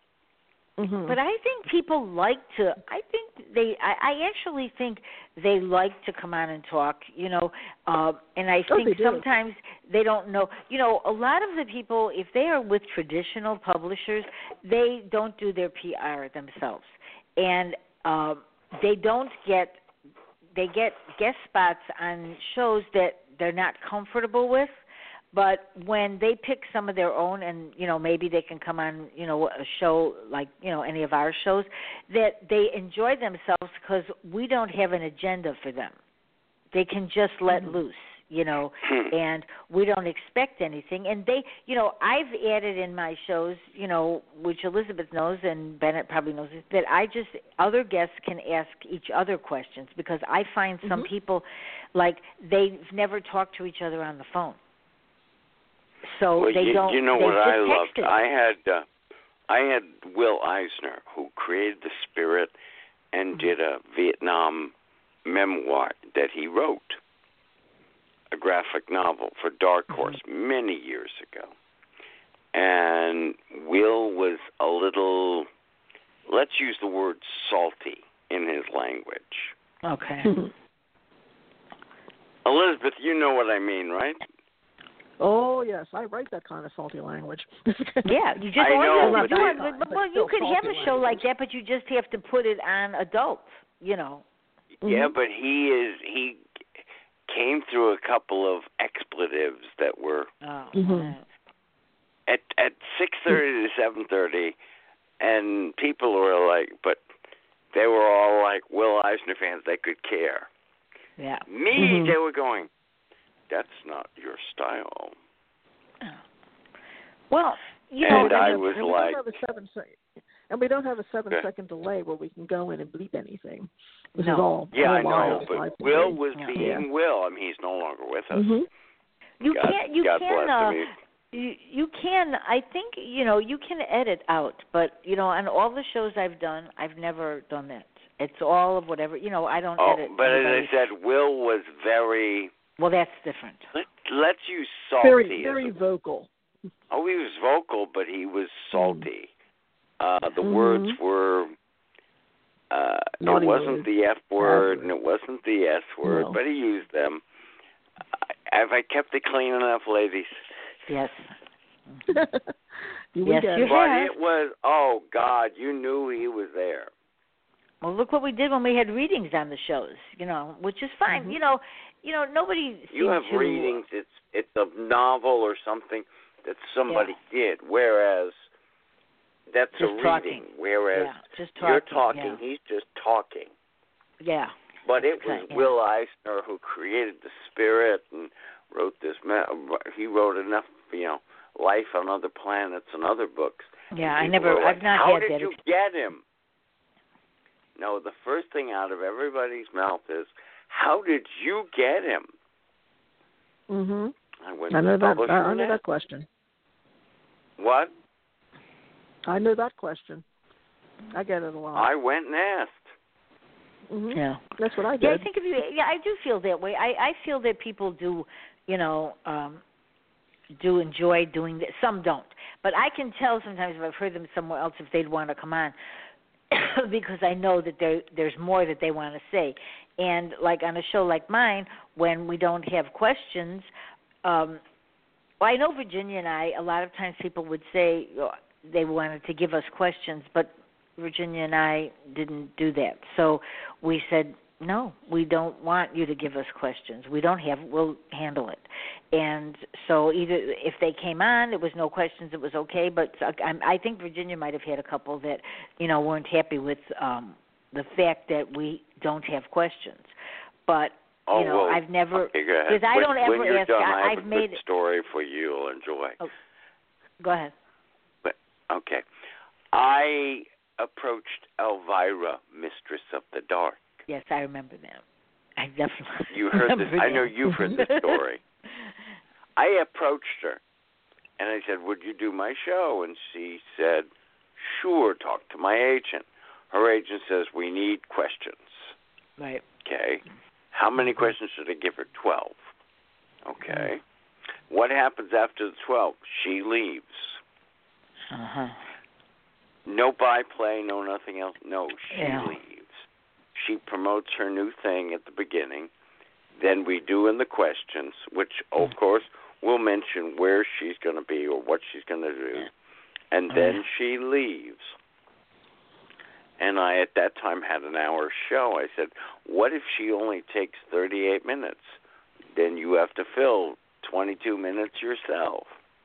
Mm-hmm. But I think people like to. I think they. I, I actually think they like to come on and talk. You know, uh, and I Oh, think they do. sometimes they don't know. You know, a lot of the people, if they are with traditional publishers, they don't do their P R themselves, and um, they don't get. They get guest spots on shows that they're not comfortable with. But when they pick some of their own, and you know maybe they can come on, you know, a show like you know any of our shows, that they enjoy themselves because we don't have an agenda for them. They can just let Mm-hmm. loose, you know, and we don't expect anything. And they, you know, I've added in my shows, you know, which Elizabeth knows and Bennett probably knows, that I just other guests can ask each other questions, because I find some Mm-hmm. people like they've never talked to each other on the phone. So Well, they you, don't. you know they what just I loved? texted. I had uh, I had Will Eisner, who created The Spirit and Mm-hmm. did a Vietnam memoir that he wrote, a graphic novel for Dark Horse Mm-hmm. many years ago. And Will was a little, let's use the word salty in his language. Okay. Elizabeth, you know what I mean, right? Oh yes, I write that kind of salty language. Yeah, you just I well, know, you but do I- it, but, but well, you still could have a salty show like language. that, but you just have to put it on adults, you know. Yeah, Mhm. but he is he came through a couple of expletives that were Oh. Mhm. at at six thirty to seven thirty, and people were like, "But they were all like Will Eisner fans. They could care. Yeah. Me, mm-hmm. they were going, that's not your style. Oh. Well, you and know, I have, was and like, we don't have a seven sec- and we don't have a seven okay. second delay where we can go in and bleep anything. This no. is all. Yeah, all I know, live, but Will was yeah. being yeah. Will. I mean, he's no longer with us. Mm-hmm. You God, can't. You God can. bless Uh, him. you, you can. I think you know you can edit out, but you know, on all the shows I've done, I've never done that. It's all of whatever you know. I don't oh, edit. but anybody. as I said, Will was very. Well, that's different. Let, let's use salty. Very, very vocal. Oh, he was vocal, but he was salty. Mm. Uh, the mm-hmm. words were. Uh, it wasn't words. the F word and it wasn't the S word, no. but he used them. Have I kept it clean enough, ladies? Yes. you yes, you but have. it was, oh, God, you knew he was there. Well, look what we did when we had readings on the shows, you know, which is fine. Mm-hmm. You know, you know, nobody seems You have to, readings, it's it's a novel or something that somebody yeah. did, whereas that's just a reading, talking. whereas yeah, just talking. you're talking, yeah. he's just talking. Yeah. But it was yeah. Will Eisner who created the spirit and wrote this. He wrote enough, you know, Life on Other Planets and other books. Yeah, I People never. were like, I've not How had did that. you get him? No, the first thing out of everybody's mouth is, "How did you get him?" Mhm. I went I to know the that. I, I and know asked. that question. What? I know that question. I get it a lot. I went and asked. Mm-hmm. Yeah, that's what I did. Yeah, I think if you, yeah, I do feel that way. I, I feel that people do, you know, um, do enjoy doing this. Some don't, but I can tell sometimes if I've heard them somewhere else if they'd want to come on, because I know that there there's more that they want to say. And like on a show like mine, when we don't have questions, um, well, I know Virginia and I. A lot of times people would say oh, they wanted to give us questions, but Virginia and I didn't do that. So we said, no, we don't want you to give us questions. We don't have, we'll handle it. And so either if they came on, it was no questions, it was okay. But I think Virginia might have had a couple that, you know, weren't happy with um, the fact that we don't have questions. But, oh, you know, well, I've never, because okay, I don't when, ever when you're ask, done, I, I have I've a made good story for you you'll enjoy. Oh, go ahead. But, okay. I approached Elvira, Mistress of the Dark. Yes, I remember that. I definitely You heard this. that. I know you've heard this story. I approached her, and I said, would you do my show? And she said, sure, talk to my agent. Her agent says, we need questions. Right. Okay. How many questions should I give her? Twelve. Okay. Mm-hmm. What happens after the twelve? She leaves. Uh-huh. No byplay, no nothing else. No, she yeah. leaves. She promotes her new thing at the beginning. Then we do in the questions, which, of course, we'll mention where she's going to be or what she's going to do. And then she leaves. And I, at that time, had an hour show. I said, what if she only takes thirty-eight minutes? Then you have to fill twenty-two minutes yourself.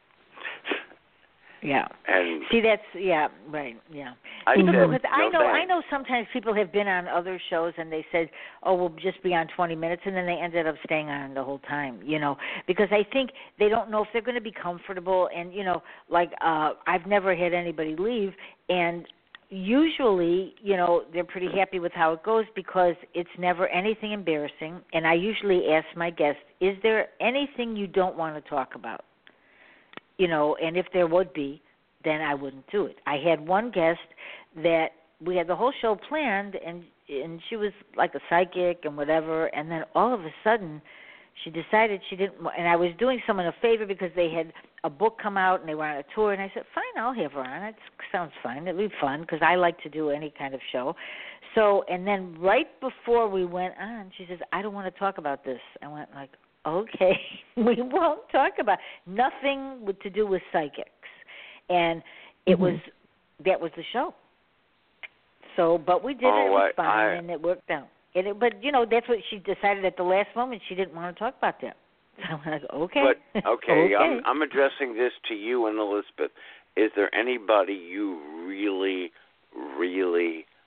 Yeah. And see, that's yeah, right, yeah. I, See, said, no, no I know, thanks. I know. Sometimes people have been on other shows and they said, "Oh, we'll just be on twenty minutes," and then they ended up staying on the whole time. You know, because I think they don't know if they're going to be comfortable. And you know, like uh, I've never had anybody leave, and usually, you know, they're pretty happy with how it goes because it's never anything embarrassing. And I usually ask my guests, "Is there anything you don't want to talk about?" You know, and if there would be, then I wouldn't do it. I had one guest that we had the whole show planned, and and she was like a psychic and whatever, and then all of a sudden she decided she didn't, and I was doing someone a favor because they had a book come out and they were on a tour, and I said, fine, I'll have her on. It sounds fine. It'll be fun because I like to do any kind of show. So, and then right before we went on, she says, I don't want to talk about this. I went like, okay, we won't talk about nothing to do with psychics. And it mm-hmm. was, that was the show. So, but we did oh, it, it was I, fine, I, and it worked out. And it, but, you know, that's what she decided at the last moment. She didn't want to talk about that. So I was like, okay. But, okay, okay. I'm, I'm addressing this to you and Elizabeth. Is there anybody you really, really,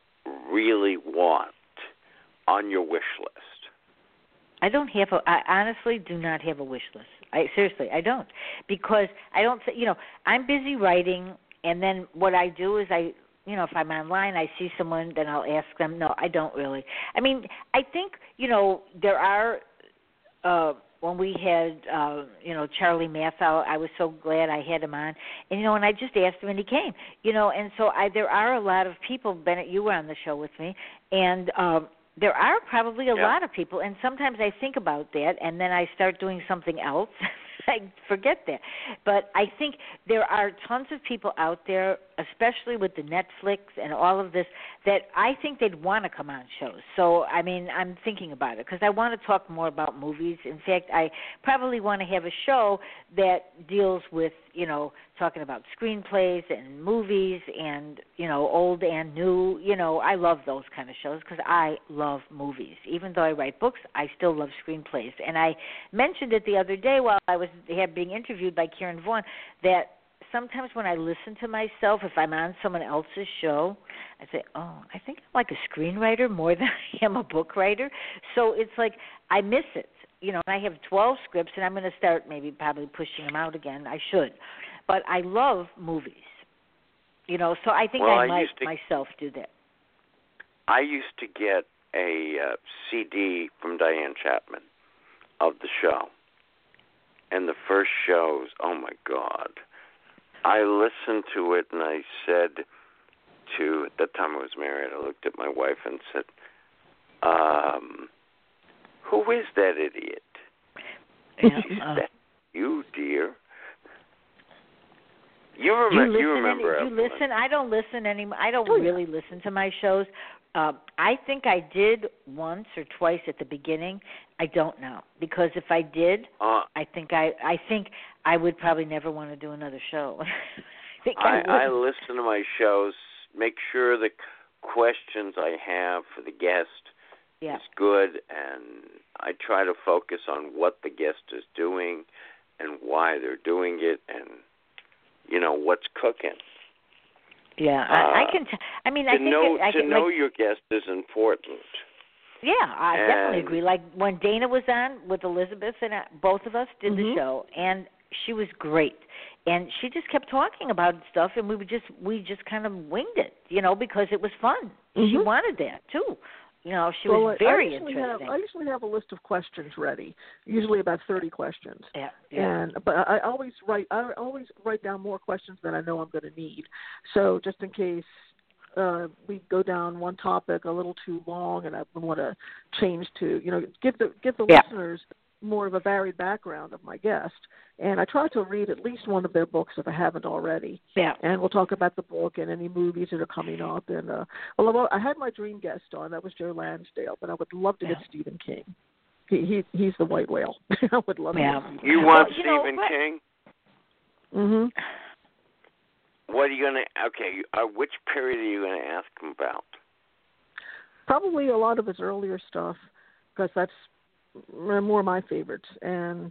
really want on your wish list? I don't have a. I honestly do not have a wish list. I seriously, I don't, because I don't. You know, I'm busy writing, and then what I do is I, you know, if I'm online, I see someone, then I'll ask them. No, I don't really. I mean, I think, you know, there are. Uh, when we had, uh, you know, Charlie Mathau, I was so glad I had him on. And, you know, and I just asked him and he came. You know, and so I, there are a lot of people. Bennett, you were on the show with me. And um, there are probably a yeah. lot of people. And sometimes I think about that and then I start doing something else. I forget that. But I think there are tons of people out there, especially with the Netflix and all of this, that I think they'd want to come on shows. So, I mean, I'm thinking about it because I want to talk more about movies. In fact, I probably want to have a show that deals with, you know, talking about screenplays and movies and, you know, old and new. You know, I love those kind of shows because I love movies. Even though I write books, I still love screenplays. And I mentioned it the other day while I was being interviewed by Karen Vaughn that sometimes when I listen to myself, if I'm on someone else's show, I say, oh, I think I'm like a screenwriter more than I am a book writer. So it's like I miss it. You know, I have twelve scripts, and I'm going to start maybe probably pushing them out again. I should. But I love movies. You know, so I think well, I, I might to, myself do that. I used to get a uh, C D from Diane Chapman of the show. And the first shows, oh, my God. I listened to it, and I said to, at the time I was married, I looked at my wife and said, um, who is that idiot? Yeah, she said, uh, that's you, dear. You remember? You, You, listen remember? Any, you listen? I don't listen anymore. I don't Oh, yeah. really listen to my shows. Uh, I think I did once or twice at the beginning. I don't know because if I did, Uh, I think I I think I would probably never want to do another show. I think I, I, I would. listen to my shows, make sure the questions I have for the guest Yeah. is good, and I try to focus on what the guest is doing and why they're doing it, and you know what's cooking. Yeah, Uh, I, I can. T- I mean, to I think know it, I to can, know like, your guest is important. Yeah, I and, definitely agree. Like when Dana was on with Elizabeth, and I, both of us did mm-hmm. the show, and she was great. And she just kept talking about stuff, and we would just we just kind of winged it, you know, because it was fun. Mm-hmm. She wanted that too. You know, she well, was very I usually interesting. Have, I usually have a list of questions ready, usually about thirty questions. Yeah, yeah. And but I always write I always write down more questions than I know I'm going to need. So just in case uh, we go down one topic a little too long, and I want to change to you know give the give the yeah. listeners more of a varied background of my guest. And I try to read at least one of their books if I haven't already. Yeah. And we'll talk about the book and any movies that are coming up. And uh, although I had my dream guest on, that was Joe Lansdale, but I would love to yeah. get Stephen King. He, he he's the white whale. I would love yeah. to get Stephen You King. want well, you Stephen know, King? Mhm. What are you gonna? Okay, uh, which period are you gonna ask him about? Probably a lot of his earlier stuff, because that's more my favorites. And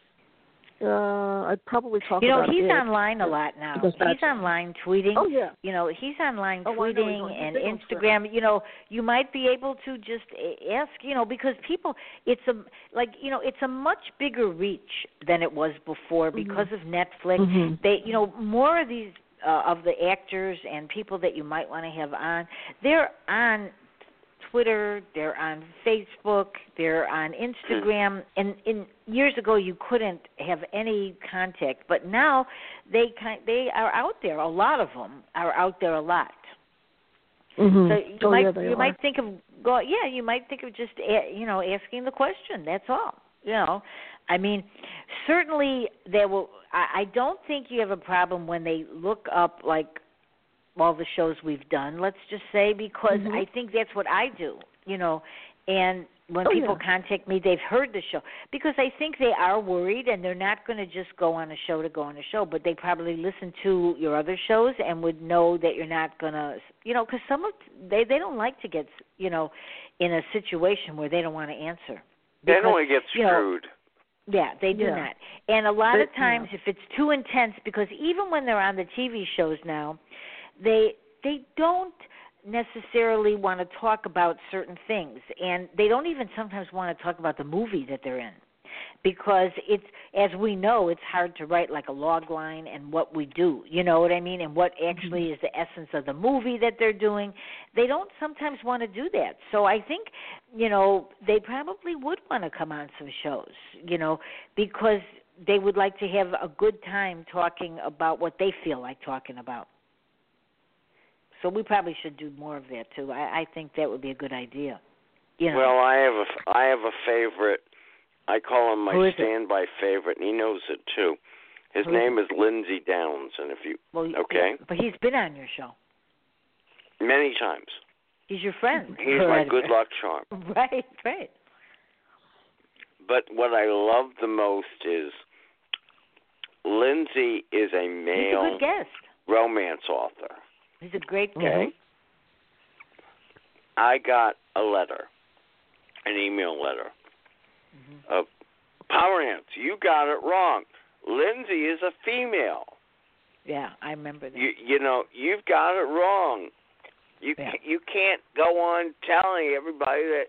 uh, I'd probably talk You know, about he's it. online a lot now. Because He's that's- online tweeting. Oh, yeah. You know, he's online Oh, I know. He's tweeting on- he's and big on Twitter. Instagram. You know, you might be able to just a- ask, you know, because people, it's a, like, you know, it's a much bigger reach than it was before because Mhm. of Netflix. Mhm. They, you know, more of these, uh, of the actors and people that you might want to have on, they're on Twitter, they're on Facebook, they're on Instagram, and in years ago you couldn't have any contact, but now they kind they are out there. A lot of them are out there a lot. Mhm. So you oh, might yeah, they you are. might think of go yeah you might think of just you know asking the question. That's all. You know, I mean, certainly there will. I, I don't think you have a problem when they look up like all the shows we've done, let's just say, because mm-hmm. I think that's what I do, you know, and when oh, people yeah. contact me, they've heard the show, because I think they are worried, and they're not going to just go on a show to go on a show, but they probably listen to your other shows and would know that you're not going to, you know, because some of, they, they don't like to get, you know, in a situation where they don't want to answer. They Because, don't want to get you know, screwed. Yeah, they do Yeah. not. And a lot They- of times, yeah. if it's too intense, because even when they're on the T V shows now, they they don't necessarily want to talk about certain things, and they don't even sometimes want to talk about the movie that they're in, because it's, as we know, it's hard to write like a log line and what we do, you know what I mean, and what actually is the essence of the movie that they're doing. They don't sometimes want to do that. So I think, you know, they probably would want to come on some shows, you know, because they would like to have a good time talking about what they feel like talking about. So we probably should do more of that too. I, I think that would be a good idea. You know. Well, I have a I have a favorite. I call him my Who is standby favorite, and he knows it too. His Who name is, is Lindsay Downs, and if you well, okay, yeah, but he's been on your show many times. He's your friend. He's my good luck charm. Right, right. But what I love the most is Lindsay is a male He's a good guest. romance author. He's a great guest. Okay. I got a letter, an email letter, mm-hmm. of Power Ants. You got it wrong. Lindsay is a female. Yeah, I remember that. You, you know, you've got it wrong. You yeah. you can't go on telling everybody that,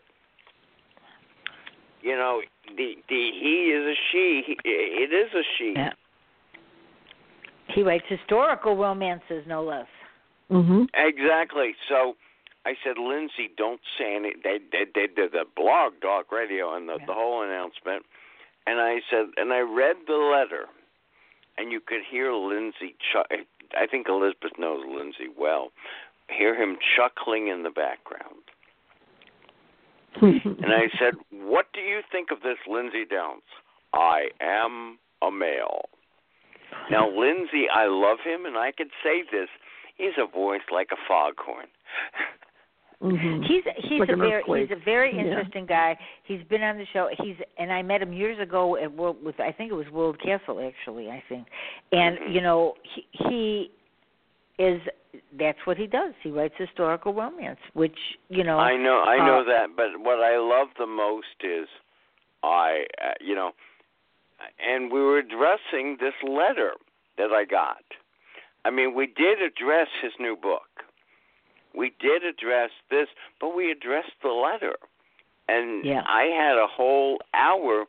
you know, the the he is a she. He, it is a she. Yeah. He writes historical romances, no less. Mm-hmm. Exactly. So I said, Lindsay, don't say any. They they, they did the blog talk radio and the, yeah. the whole announcement, and I said, and I read the letter, and you could hear Lindsay. Ch- I think Elizabeth knows Lindsay well. Hear him chuckling in the background. And I said, what do you think of this, Lindsay Downs? I am a male. Now, Lindsay, I love him, and I could say this. He's a voice like a foghorn. Mm-hmm. He's he's like a very earthquake. he's a very yeah. interesting guy. He's been on the show. He's and I met him years ago at World with I think it was World Castle actually I think, and mm-hmm. you know he, he is that's what he does. He writes historical romance, which you know I know I know uh, that, but what I love the most is I uh, you know, and we were addressing this letter that I got. I mean, we did address his new book. We did address this, but we addressed the letter. And yeah. I had a whole hour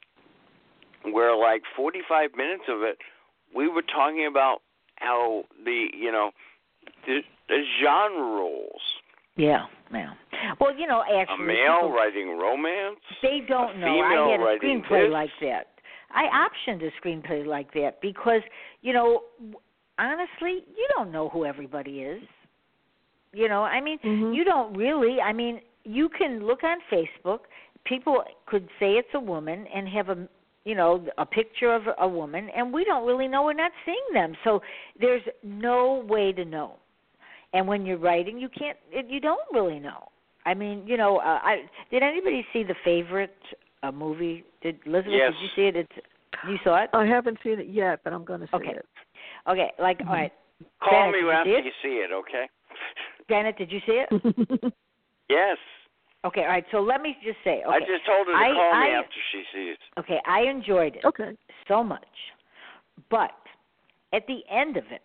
where, like, forty-five minutes of it, we were talking about how the, you know, the, the genre roles. Yeah, yeah. Well, you know, actually. A male people, writing romance? They don't a know. I had a writing screenplay this? like that. I optioned a screenplay like that because, you know, honestly, you don't know who everybody is. You know, I mean, mm-hmm. you don't really. I mean, you can look on Facebook. People could say it's a woman and have a, you know, a picture of a woman, and we don't really know. We're not seeing them. So there's no way to know. And when you're writing, you can't, you don't really know. I mean, you know, uh, I did anybody see The Favorite uh, movie? Did Elizabeth? Yes. Did you see it? It's, you saw it? I haven't seen it yet, but I'm going to see okay. it. Okay, like, mm-hmm. all right. Call Janet, me you after see you see it, okay? Janet, did you see it? Yes. Okay, all right. So let me just say. Okay, I just told her to I, call I, me after she sees it. Okay, I enjoyed it. Okay. So much, but at the end of it,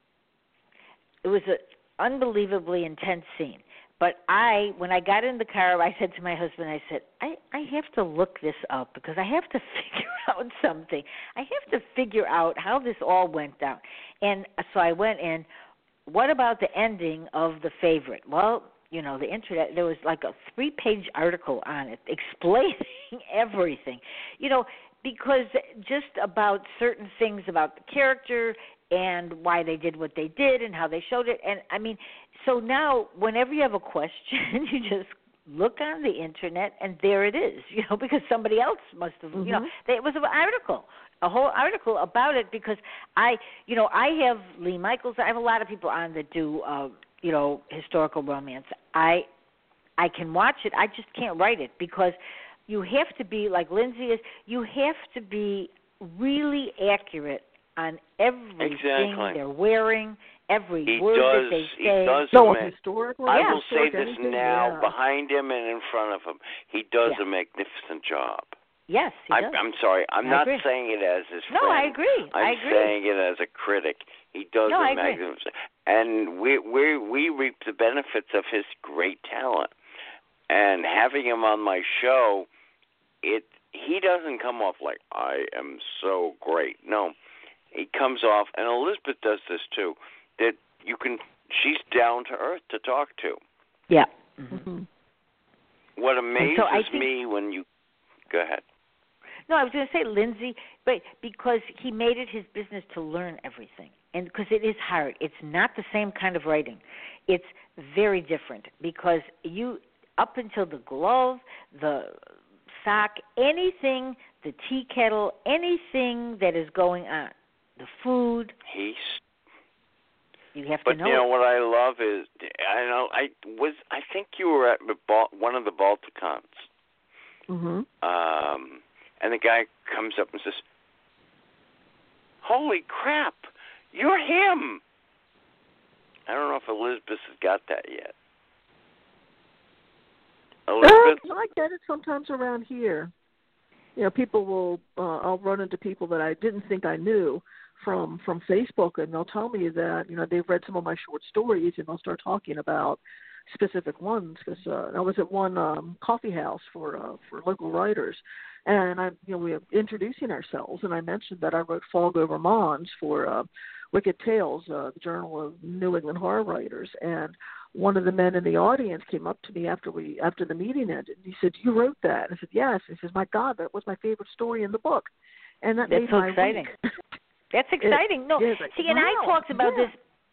it was an unbelievably intense scene. But I, when I got in the car, I said to my husband, I said, I, I have to look this up because I have to figure out something. I have to figure out how this all went down. And so I went in. What about the ending of The Favorite? Well, you know, the internet, there was like a three-page article on it explaining everything. You know, because just about certain things about the character and why they did what they did and how they showed it. And, I mean, so now whenever you have a question, you just look on the internet and there it is, you know, because somebody else must have, mm-hmm. you know, it was an article. A whole article about it because I, you know, I have Lee Michaels. I have a lot of people on that do, uh, you know, historical romance. I, I can watch it. I just can't write it because you have to be like Lindsay is. You have to be really accurate on everything exactly. they're wearing, every he word does, that they say. He does no, a, historic. I yeah. will say historic this anything, now, yeah. behind him and in front of him, he does yeah. a magnificent job. Yes, he I, does. I'm sorry. I'm I not agree. saying it as his friend. No, I agree. I'm I agree. saying it as a critic. He does no, a I agree. magnificent, and we we we reap the benefits of his great talent. And having him on my show, it he doesn't come off like I am so great. No, he comes off, and Elizabeth does this too. That you can, she's down to earth to talk to. Yeah. Mm-hmm. What amazes so I think, me when you go ahead. No, I was going to say Lindsay, but because he made it his business to learn everything, and because it is hard. It's not the same kind of writing. It's very different because you, up until the glove, the sock, anything, the tea kettle, anything that is going on, the food. He's. You have but to know. you know it. what I love is I know I was I think you were at one of the Balticons. Mhm. Um. And the guy comes up and says, "Holy crap, you're him!" I don't know if Elizabeth has got that yet. Elizabeth? Uh, I get it sometimes around here. You know, people will, uh, I'll run into people that I didn't think I knew from, from Facebook, and they'll tell me that, you know, they've read some of my short stories, and they'll start talking about specific ones, because uh, I was at one um, coffee house for uh, for local writers, and I, you know, we were introducing ourselves, and I mentioned that I wrote Fog Over Mons for uh, Wicked Tales, uh, the Journal of New England Horror Writers, and one of the men in the audience came up to me after we after the meeting ended, and he said, "You wrote that?" I said, "Yes." He says, "My God, that was my favorite story in the book," and that That's made so my exciting. week. That's exciting. It, no, yeah, see, and wow, I talked about yeah. this.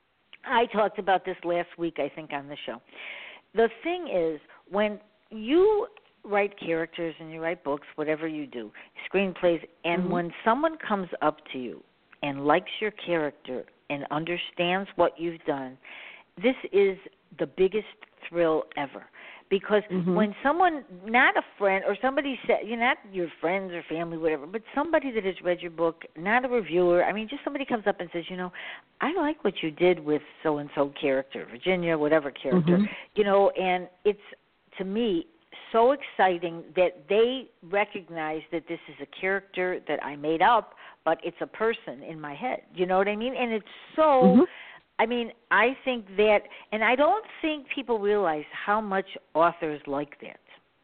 I talked about this last week, I think, on the show. The thing is, when you write characters and you write books, whatever you do, screenplays, and mm-hmm. when someone comes up to you and likes your character and understands what you've done, this is the biggest thrill ever. Because mm-hmm. when someone, not a friend, or somebody said, you're not your friends or family, whatever, but somebody that has read your book, not a reviewer, I mean, just somebody comes up and says, you know, I like what you did with so-and-so character, Virginia, whatever character, mm-hmm. you know, and it's, to me, so exciting that they recognize that this is a character that I made up, but it's a person in my head. You know what I mean? And it's so... Mm-hmm. I mean, I think that, and I don't think people realize how much authors like that.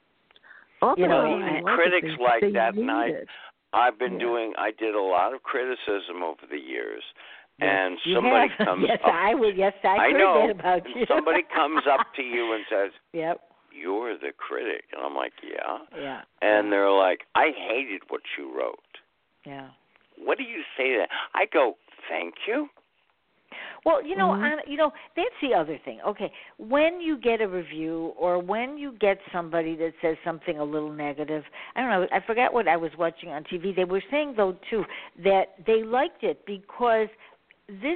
Authors you know, and like critics it, like they that, need and I, it. I've been yeah. doing. I did a lot of criticism over the years, yes, and you somebody have. comes. yes, up, I would. Yes, I, I heard know. that about you. Somebody comes up to you and says, "Yep, you're the critic," and I'm like, "Yeah." Yeah. And yeah. they're like, "I hated what you wrote." Yeah. What do you say to that? I go, "Thank you." Well, you know, mm-hmm. on, you know, that's the other thing. Okay, when you get a review or when you get somebody that says something a little negative, I don't know, I forgot what I was watching on T V. They were saying, though, too, that they liked it because this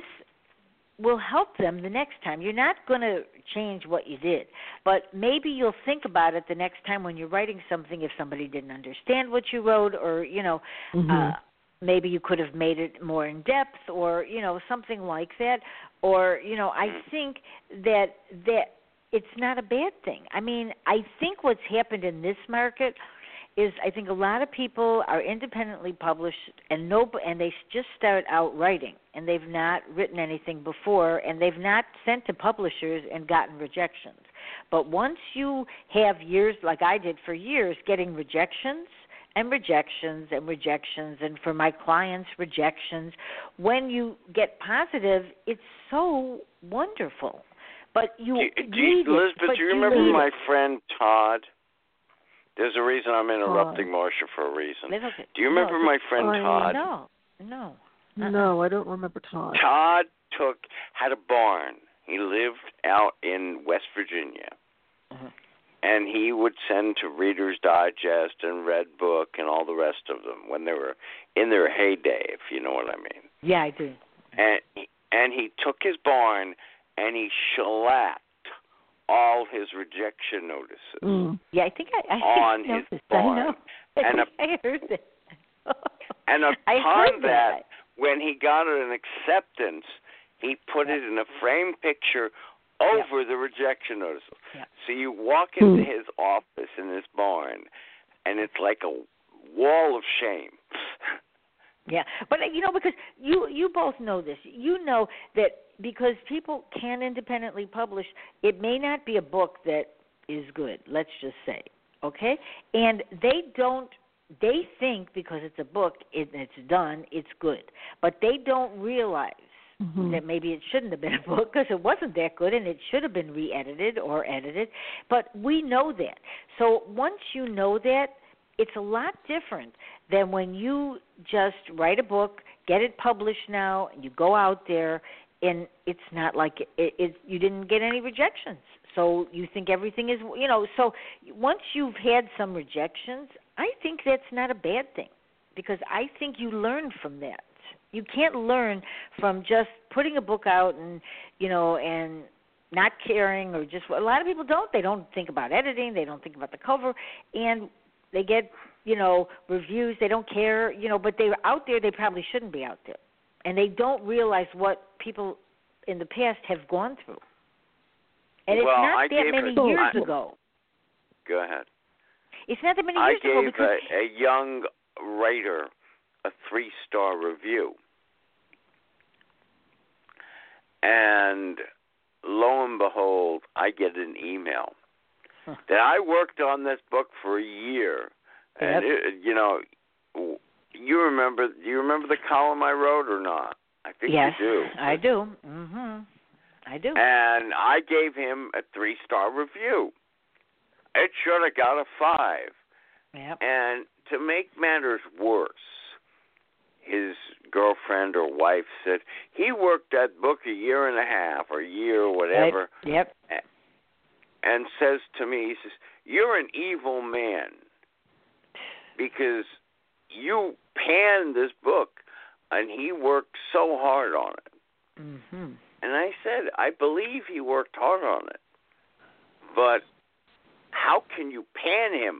will help them the next time. You're not going to change what you did, but maybe you'll think about it the next time when you're writing something if somebody didn't understand what you wrote or, you know, mm-hmm. uh, maybe you could have made it more in depth or, you know, something like that. Or, you know, I think that that it's not a bad thing. I mean, I think what's happened in this market is I think a lot of people are independently published and no, and they just start out writing and they've not written anything before and they've not sent to publishers and gotten rejections. But once you have years, like I did for years, getting rejections, and rejections and rejections, and for my clients, rejections. When you get positive, it's so wonderful. But you do, do need you, it. Elizabeth, but do you remember you my it. friend Todd? There's a reason I'm interrupting Todd. Marcia for a reason. Little, Do you remember no, my friend I, Todd? No, no. Uh-uh. No, I don't remember Todd. Todd took had a barn. He lived out in West Virginia. Uh-huh. And he would send to Reader's Digest and Redbook and all the rest of them when they were in their heyday, if you know what I mean. Yeah, I do. And he, and he took his barn and he shellacked all his rejection notices Mm. Yeah, I think I, I on noticed. his barn. I know. I, And think a, I heard that. and upon I heard that, that, when he got an acceptance, he put yeah. it in a framed picture over yeah. the rejection notices. Yeah. So you walk into his office in this barn, and it's like a wall of shame. Yeah, but you know, because you you both know this. You know that because people can independently publish, it may not be a book that is good. Let's just say, okay, and they don't. They think because it's a book, it, it's done, it's good, but they don't realize mm-hmm. that maybe it shouldn't have been a book because it wasn't that good, and it should have been re-edited or edited. But we know that. So once you know that, it's a lot different than when you just write a book, get it published now, and you go out there, and it's not like it, it, you didn't get any rejections. So you think everything is, you know, so once you've had some rejections, I think that's not a bad thing because I think you learn from that. You can't learn from just putting a book out and, you know, and not caring or just, a lot of people don't. They don't think about editing. They don't think about the cover. And they get, you know, reviews. They don't care, you know, but they're out there. They probably shouldn't be out there. And they don't realize what people in the past have gone through. And it's well, not I that many a, years I, ago. Go ahead. It's not that many years I ago. gave because a, a young writer a three-star review. And lo and behold, I get an email huh. that I worked on this book for a year. And, yep. it, you know, you remember, do you remember the column I wrote or not? I think yes, you do. I do. Mm-hmm. I do. And I gave him a three-star review. It should have got a five. Yep. And to make matters worse, his girlfriend or wife said, he worked that book a year and a half or a year or whatever. Right. Yep. And says to me, he says, you're an evil man because you panned this book and he worked so hard on it. Mm-hmm. And I said, I believe he worked hard on it. But how can you pan him?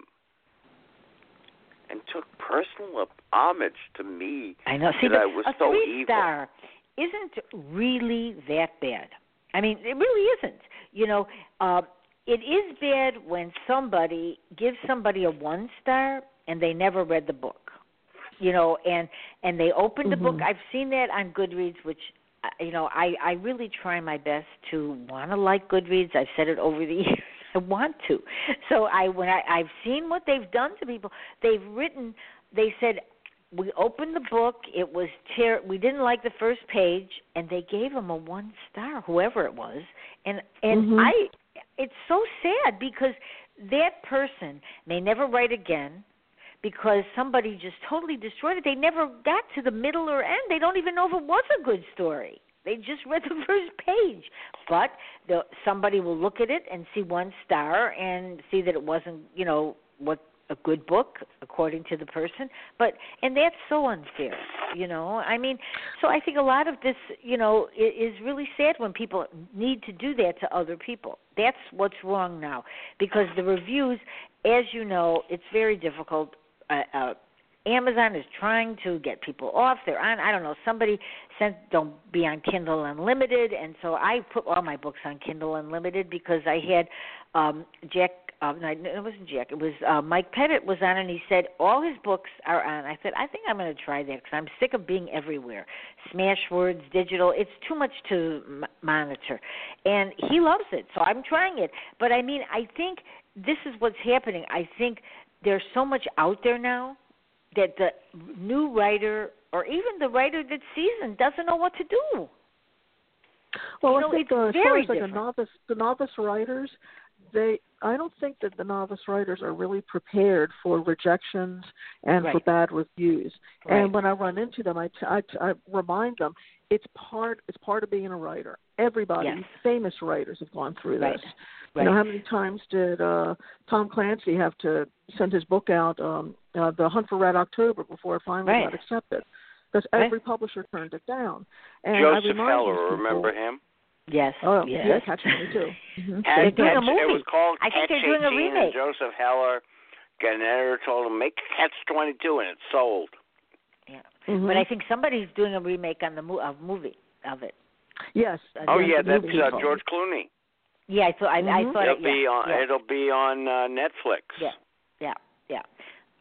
And took personal homage to me. I know. See, that I was a so three evil. Star isn't really that bad. I mean, it really isn't. You know, uh, it is bad when somebody gives somebody a one star and they never read the book. You know, and and they opened mm-hmm. the book. I've seen that on Goodreads, which. You know, I, I really try my best to want to like Goodreads. I've said it over the years. I want to. So I when I, I've seen what they've done to people. They've written, they said, we opened the book. It was ter- we didn't like the first page, and they gave them a one star, whoever it was. And and mm-hmm. I, it's so sad because that person may never write again. Because somebody just totally destroyed it. They never got to the middle or end. They don't even know if it was a good story. They just read the first page. But the, somebody will look at it and see one star and see that it wasn't, you know, what a good book according to the person. But and that's so unfair, you know. I mean, so I think a lot of this, you know, is really sad when people need to do that to other people. That's what's wrong now because the reviews, as you know, it's very difficult. Uh, uh, Amazon is trying to get people off. They're on, I don't know, somebody sent don't be on Kindle Unlimited, and so I put all my books on Kindle Unlimited because I had um, Jack, uh, no, it wasn't Jack, it was uh, Mike Pettit was on, and he said all his books are on. I said, I think I'm going to try that because I'm sick of being everywhere. Smashwords, digital, it's too much to m- monitor. And he loves it, so I'm trying it. But, I mean, I think this is what's happening. I think there's so much out there now that the new writer or even the writer that's seasoned doesn't know what to do. Well, you I know, think it's uh, as very far as like different. a novice, the novice writers, they I don't think that the novice writers are really prepared for rejections and right. for bad reviews. Right. And when I run into them, I, t- I, t- I remind them it's part it's part of being a writer. Everybody, yes. famous writers, have gone through right. this. Right. You know, how many times did uh, Tom Clancy have to send his book out, um, uh, The Hunt for Red October, before it finally right. got accepted? Because right. every publisher turned it down. And Joseph I remind Heller, people, remember him? Yes. Oh, yes. yeah, Catch twenty-two. Mm-hmm. They're doing a Catch, movie. It was called I think Catch they're doing a eighteen, remake. and Joseph Heller, an editor told him, make Catch twenty-two, and it sold. Yeah. Mm-hmm. But I think somebody's doing a remake on the mo- of movie of it. Yes. Uh, oh, yes, yeah, the that's movie uh, people. George Clooney. Yeah, I thought, I, mm-hmm. I thought it'll it, be yeah, on. yeah. It'll be on uh, Netflix. Yeah, yeah, yeah.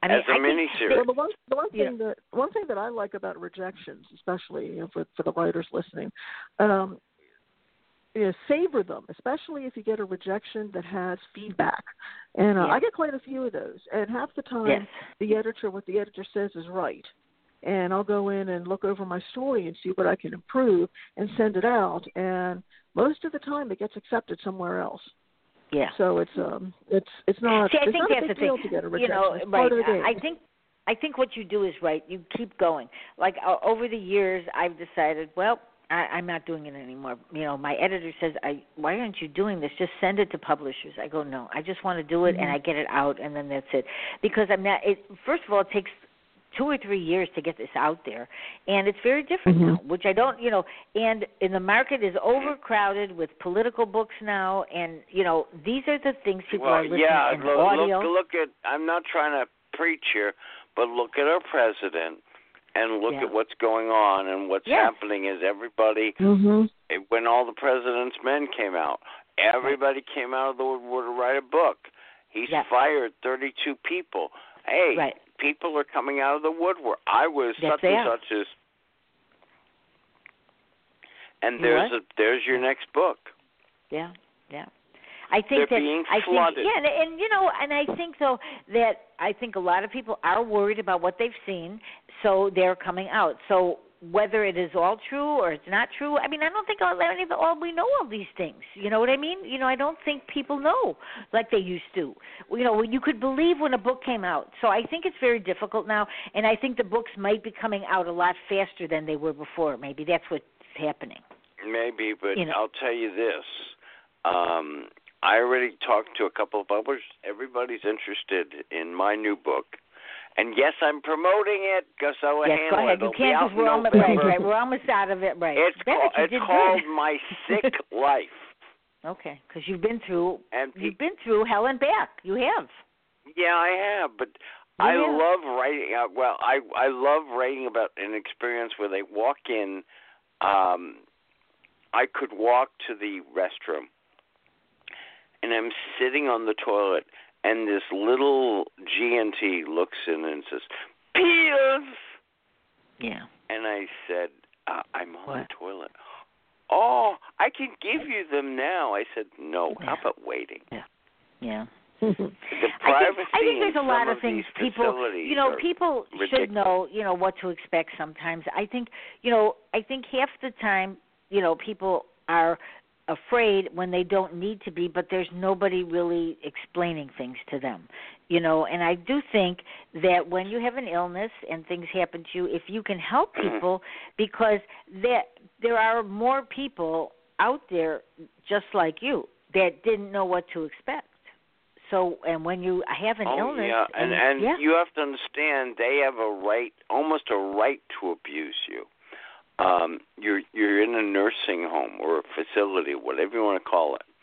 I mean, as a I think miniseries. Well, the one the one thing Yeah. that one thing that I like about rejections, especially you know, for for the writers listening, um, you know, savor them, especially if you get a rejection that has feedback. And uh, Yeah. I get quite a few of those. And half the time, Yes. the editor, what the editor says is right. And I'll go in and look over my story and see what I can improve and send it out. And most of the time, it gets accepted somewhere else. Yeah. So it's um it's it's not See, I it's think not that's a big the thing. deal to get a You rejection. know, it's right? part of the game. I think I think what you do is right. You keep going. Like uh, over the years, I've decided, well, I, I'm not doing it anymore. You know, my editor says, "I why aren't you doing this? Just send it to publishers." I go, "No, I just want to do it, Mm-hmm. and I get it out, and then that's it." Because I'm not. It, first of all, it takes two or three years to get this out there, and it's very different Mm-hmm. now, which I don't, you know, and in the market is overcrowded with political books now, and, you know, these are the things people well, are listening yeah, in look, audio. look, look at, I'm not trying to preach here, but look at our president and look Yeah. at what's going on, and what's Yes. happening is everybody, Mm-hmm. when all the President's Men came out, everybody right. came out of the woodwork to write a book. He's yes. fired thirty-two people. Hey, right. people are coming out of the woodwork. I was yes, such and are. such as, and you there's what? a there's your next book. Yeah, yeah. I think They're that being I flooded. think yeah, and, and you know, and I think though that I think a lot of people are worried about what they've seen, so they're coming out. So whether it is all true or it's not true, I mean, I don't think all, any of the, all we know all these things. You know what I mean? You know, I don't think people know like they used to. You know, you could believe when a book came out. So I think it's very difficult now, and I think the books might be coming out a lot faster than they were before. Maybe that's what's happening. Maybe, but you know. I'll tell you this. Um, I already talked to a couple of publishers. Everybody's interested in my new book. And yes, I'm promoting it because I will yes, handle go ahead. it. You It'll can't because we're almost right, right. We're almost out of it, right? It's, Bennett, called, you it's did called good. My Sick Life. Okay, because you've been through and you've been through hell and back. You have. Yeah, I have, but you I have. love writing. Uh, well, I I love writing about an experience where they walk in. Um, I could walk to the restroom, and I'm sitting on the toilet, and this little G N T looks in and says, "Pills." Yeah. And I said, uh, "I'm on what? the toilet." Oh, I can give you them now. I said, "No, yeah. how about waiting?" Yeah. Yeah. The I privacy think, I think there's in a lot some of things people, you know, people ridiculous. should know, you know, what to expect sometimes. I think, you know, I think half the time, you know, people are afraid when they don't need to be, but there's nobody really explaining things to them, you know, and I do think that when you have an illness and things happen to you, if you can help people, because there, there are more people out there just like you that didn't know what to expect. So, and when you have an oh, illness, yeah, and and, and yeah. you have to understand they have a right, almost a right to abuse you. Um, you're you're in a nursing home or a facility, whatever you want to call it,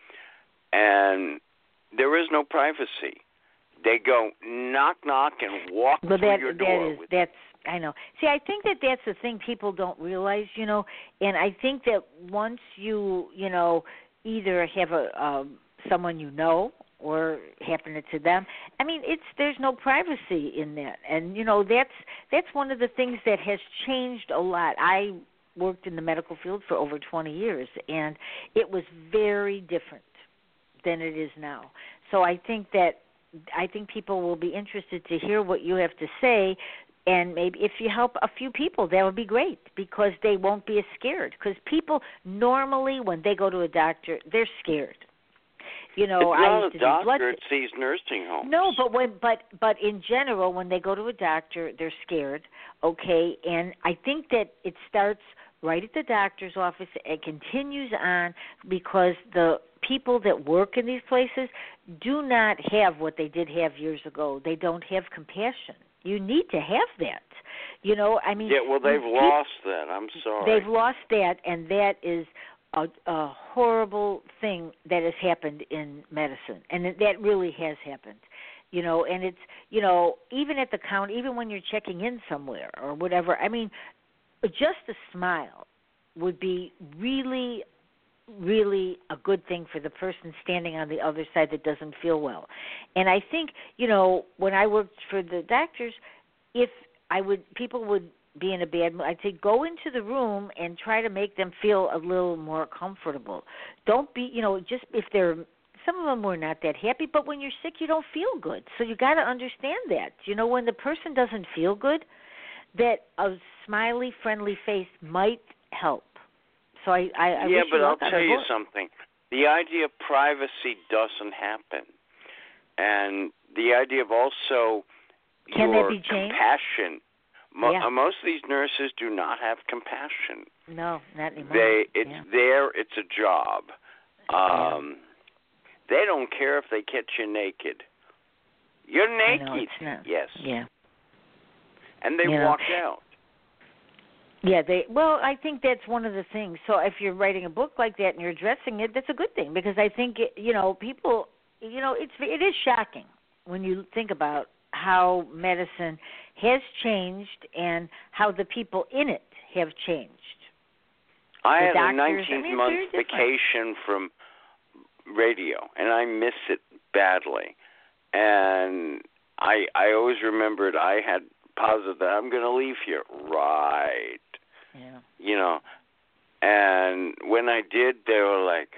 and there is no privacy. They go knock knock and walk but through that, your that door. is, with that's I know. See, I think that that's the thing people don't realize, you know, and I think that once you, you know, either have a um, someone you know or happen it to them, I mean, it's there's no privacy in that, and you know that's that's one of the things that has changed a lot. I worked in the medical field for over twenty years, and it was very different than it is now. So I think that I think people will be interested to hear what you have to say. And maybe if you help a few people, that would be great because they won't be as scared. Because people normally, when they go to a doctor, they're scared. You know, it's I not used a to do blood. doctor; it's these nursing homes. No, but when, but but in general, when they go to a doctor, they're scared. Okay, and I think that it starts right at the doctor's office. It continues on because the people that work in these places do not have what they did have years ago. They don't have compassion. You need to have that. You know, I mean. Yeah, well, they've people, lost that. I'm sorry. They've lost that, and that is a, a horrible thing that has happened in medicine, and that really has happened. You know, and it's, you know, even at the counter, even when you're checking in somewhere or whatever, I mean, just a smile would be really really a good thing for the person standing on the other side that doesn't feel well. And I think, you know, when I worked for the doctors, if I would, people would be in a bad mood, I'd say go into the room and try to make them feel a little more comfortable. Don't be, you know, just if they're, some of them were not that happy, but when you're sick, you don't feel good. So you got to understand that. You know, when the person doesn't feel good, that a smiley, friendly face might help. So I, I, I yeah, wish but you I'll luck on tell the you book. something. The idea of privacy doesn't happen, and the idea of also Can your that be changed? compassion. Mo- Yeah. uh, most of these nurses do not have compassion. No, not anymore. They, it's yeah. there. It's a job. Um, yeah. They don't care if they catch you naked. You're naked. I know, it's not. Yes. Yeah. And they You know. walk out. Yeah, they. Well, I think that's one of the things. So if you're writing a book like that and you're addressing it, that's a good thing because I think it, you know people. You know, it's it is shocking when you think about how medicine has changed and how the people in it have changed. I The had doctors, a nineteen I mean, it's month very different. vacation from radio, and I miss it badly. And I I always remembered I had positive that I'm going to leave here. Right. Yeah. You know, and when I did, they were like,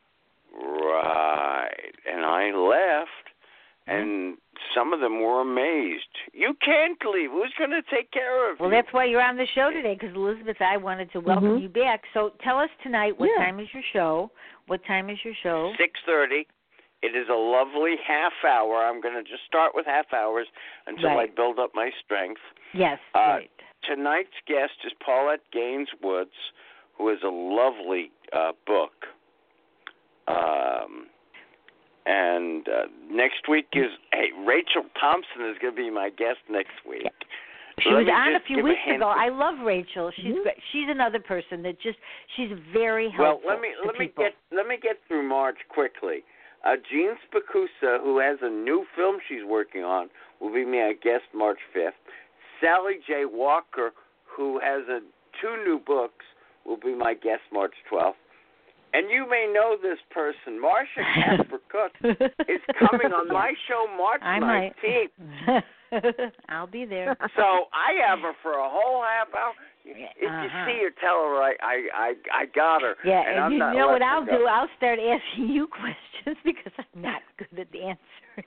right. And I left, and some of them were amazed. You can't leave. Who's going to take care of Well, you? that's why you're on the show today, because Elizabeth, I wanted to welcome Mhm. you back. So tell us tonight, what Yeah. time is your show? What time is your show? six thirty. It is a lovely half hour. I'm going to just start with half hours until Right. I build up my strength. Yes, Uh, right. Tonight's guest is Paulette Gaines Woods, who has a lovely uh, book. Um, and uh, next week is, hey, Rachel Thompson is going to be my guest next week. She Let was me on a just few give weeks hint. ago. I love Rachel. She's Mhm. great. She's another person that just she's very Well, helpful. let me to let me people. get let me get through March quickly. Uh, Jean Spacusa, who has a new film she's working on, will be my guest March fifth. Sally J. Walker, who has a, two new books, will be my guest March twelfth. And you may know this person, Marcia Casper Cook, is coming on my show March I nineteenth. might. I'll be there. So I have her for a whole half hour. If Uh-huh. you see her, tell her I I I, I got her. Yeah, and, and I'm you not know what letting her I'll go. do? I'll start asking you questions because I'm not good at answering.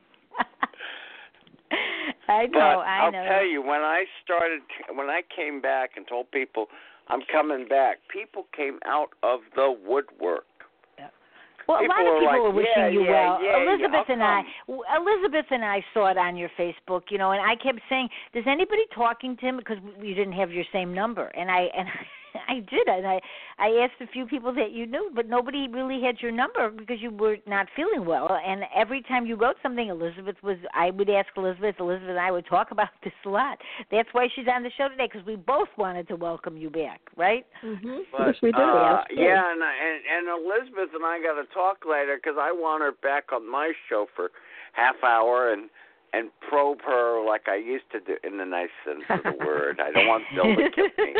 I know, But I I'll know. tell you, when I started, when I came back and told people I'm coming back, people came out of the woodwork. Well, a People lot of were people like, were wishing yeah, you yeah, well. yeah, yeah, Elizabeth I'll and I, come. Elizabeth and I saw it on your Facebook, you know, and I kept saying, "Does anybody talking to him?" Because we didn't have your same number, and I and I did, and I I asked a few people that you knew, but nobody really had your number because you were not feeling well. And every time you wrote something, Elizabeth was, I would ask Elizabeth. Elizabeth and I would talk about this a lot. That's why she's on the show today, because we both wanted to welcome you back, right? Mm-hmm. But, Yes, we do. Uh, That's good. yeah, and, and and Elizabeth and I got to talk later because I want her back on my show for half hour and and probe her like I used to do, in the nice sense of the word. I don't want Bill to kill me,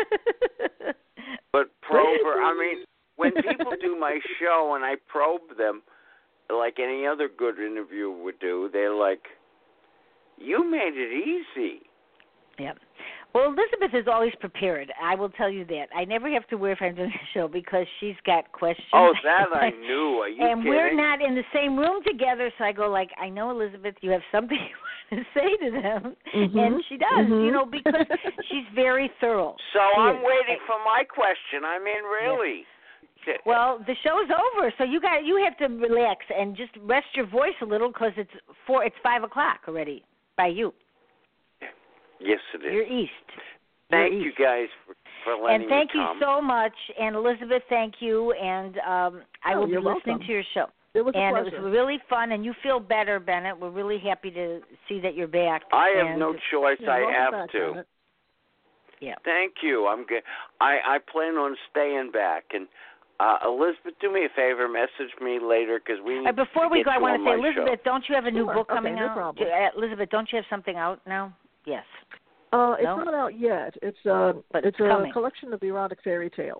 but probe her. I mean, when people do my show and I probe them, like any other good interview would do, they're like, "You made it easy." Yep. Well, Elizabeth is always prepared. I will tell you that. I never have to worry if I'm doing the show because she's got questions. Oh, that I knew. Are you and kidding? we're not in the same room together, so I go like, I know, Elizabeth, you have something you want to say to them. Mm-hmm. And she does, Mm-hmm. you know, because she's very thorough. So She I'm is. waiting for my question. I mean, really. Well, the show's over, so you got you have to relax and just rest your voice a little because it's four, it's five o'clock already by you. Yes, it is. You're east. Thank You're you east. guys for, for letting And thank me you come. so much. And Elizabeth, thank you. And um, I Oh, will be you're listening welcome. to your show. It was a and pleasure. it was really fun. And you feel better, Bennett. We're really happy to see that you're back. I have and, no choice. Yeah, I welcome have back, to. Bennett. Yeah. Thank you. I'm good. I I plan on staying back. And uh, Elizabeth, do me a favor. Message me later because we need Uh, before to we get go, I you want on to say, my Elizabeth, show. don't you have a new Sure. book Okay, coming no out? problem. Uh, Elizabeth, don't you have something out now? Yes. Uh, it's No? not out yet. It's uh, But it's it's a coming. collection of erotic fairy tales.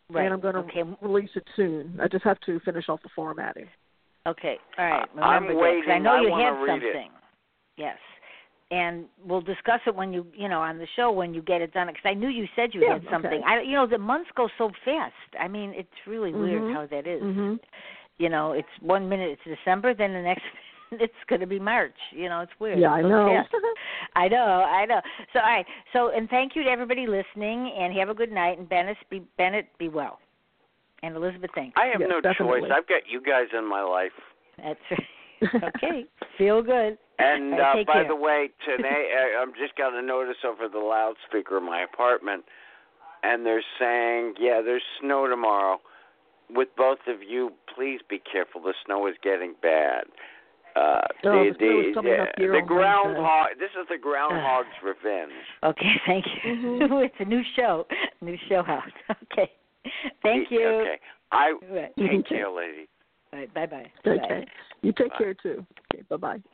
Right. and I'm going to okay. release it soon. I just have to finish off the formatting. Okay. All right. Remember I'm that, waiting. 'cause I know I you wanna have read something. It. Yes. And we'll discuss it when you, you know, on the show when you get it done. Because I knew you said you Yeah, had something. okay. I, you know, the months go so fast. I mean, it's really mm-hmm. weird how that is. Mm-hmm. You know, it's one minute it's December, then the next it's going to be March. You know, it's weird. Yeah, it's I so know. fast. I know, I know. So, all right. So, and thank you to everybody listening, and have a good night. And Bennett, be Bennett, be well. And Elizabeth, thanks. I have yes, no definitely. choice. I've got you guys in my life. That's right. Okay. Feel good. And right, uh, by care. the way, today I'm just got a notice over the loudspeaker in my apartment, and they're saying, yeah, there's snow tomorrow. With both of you, please be careful. The snow is getting bad. Uh, oh, the the snow is the, coming up the, here the on groundhog. This is the groundhog's revenge. Okay, thank you. Mm-hmm. It's a new show, new show house. Okay, thank you. Okay, I right. take okay. care, lady. All right, bye bye. Okay, bye. you take Bye. care too. Okay, bye bye.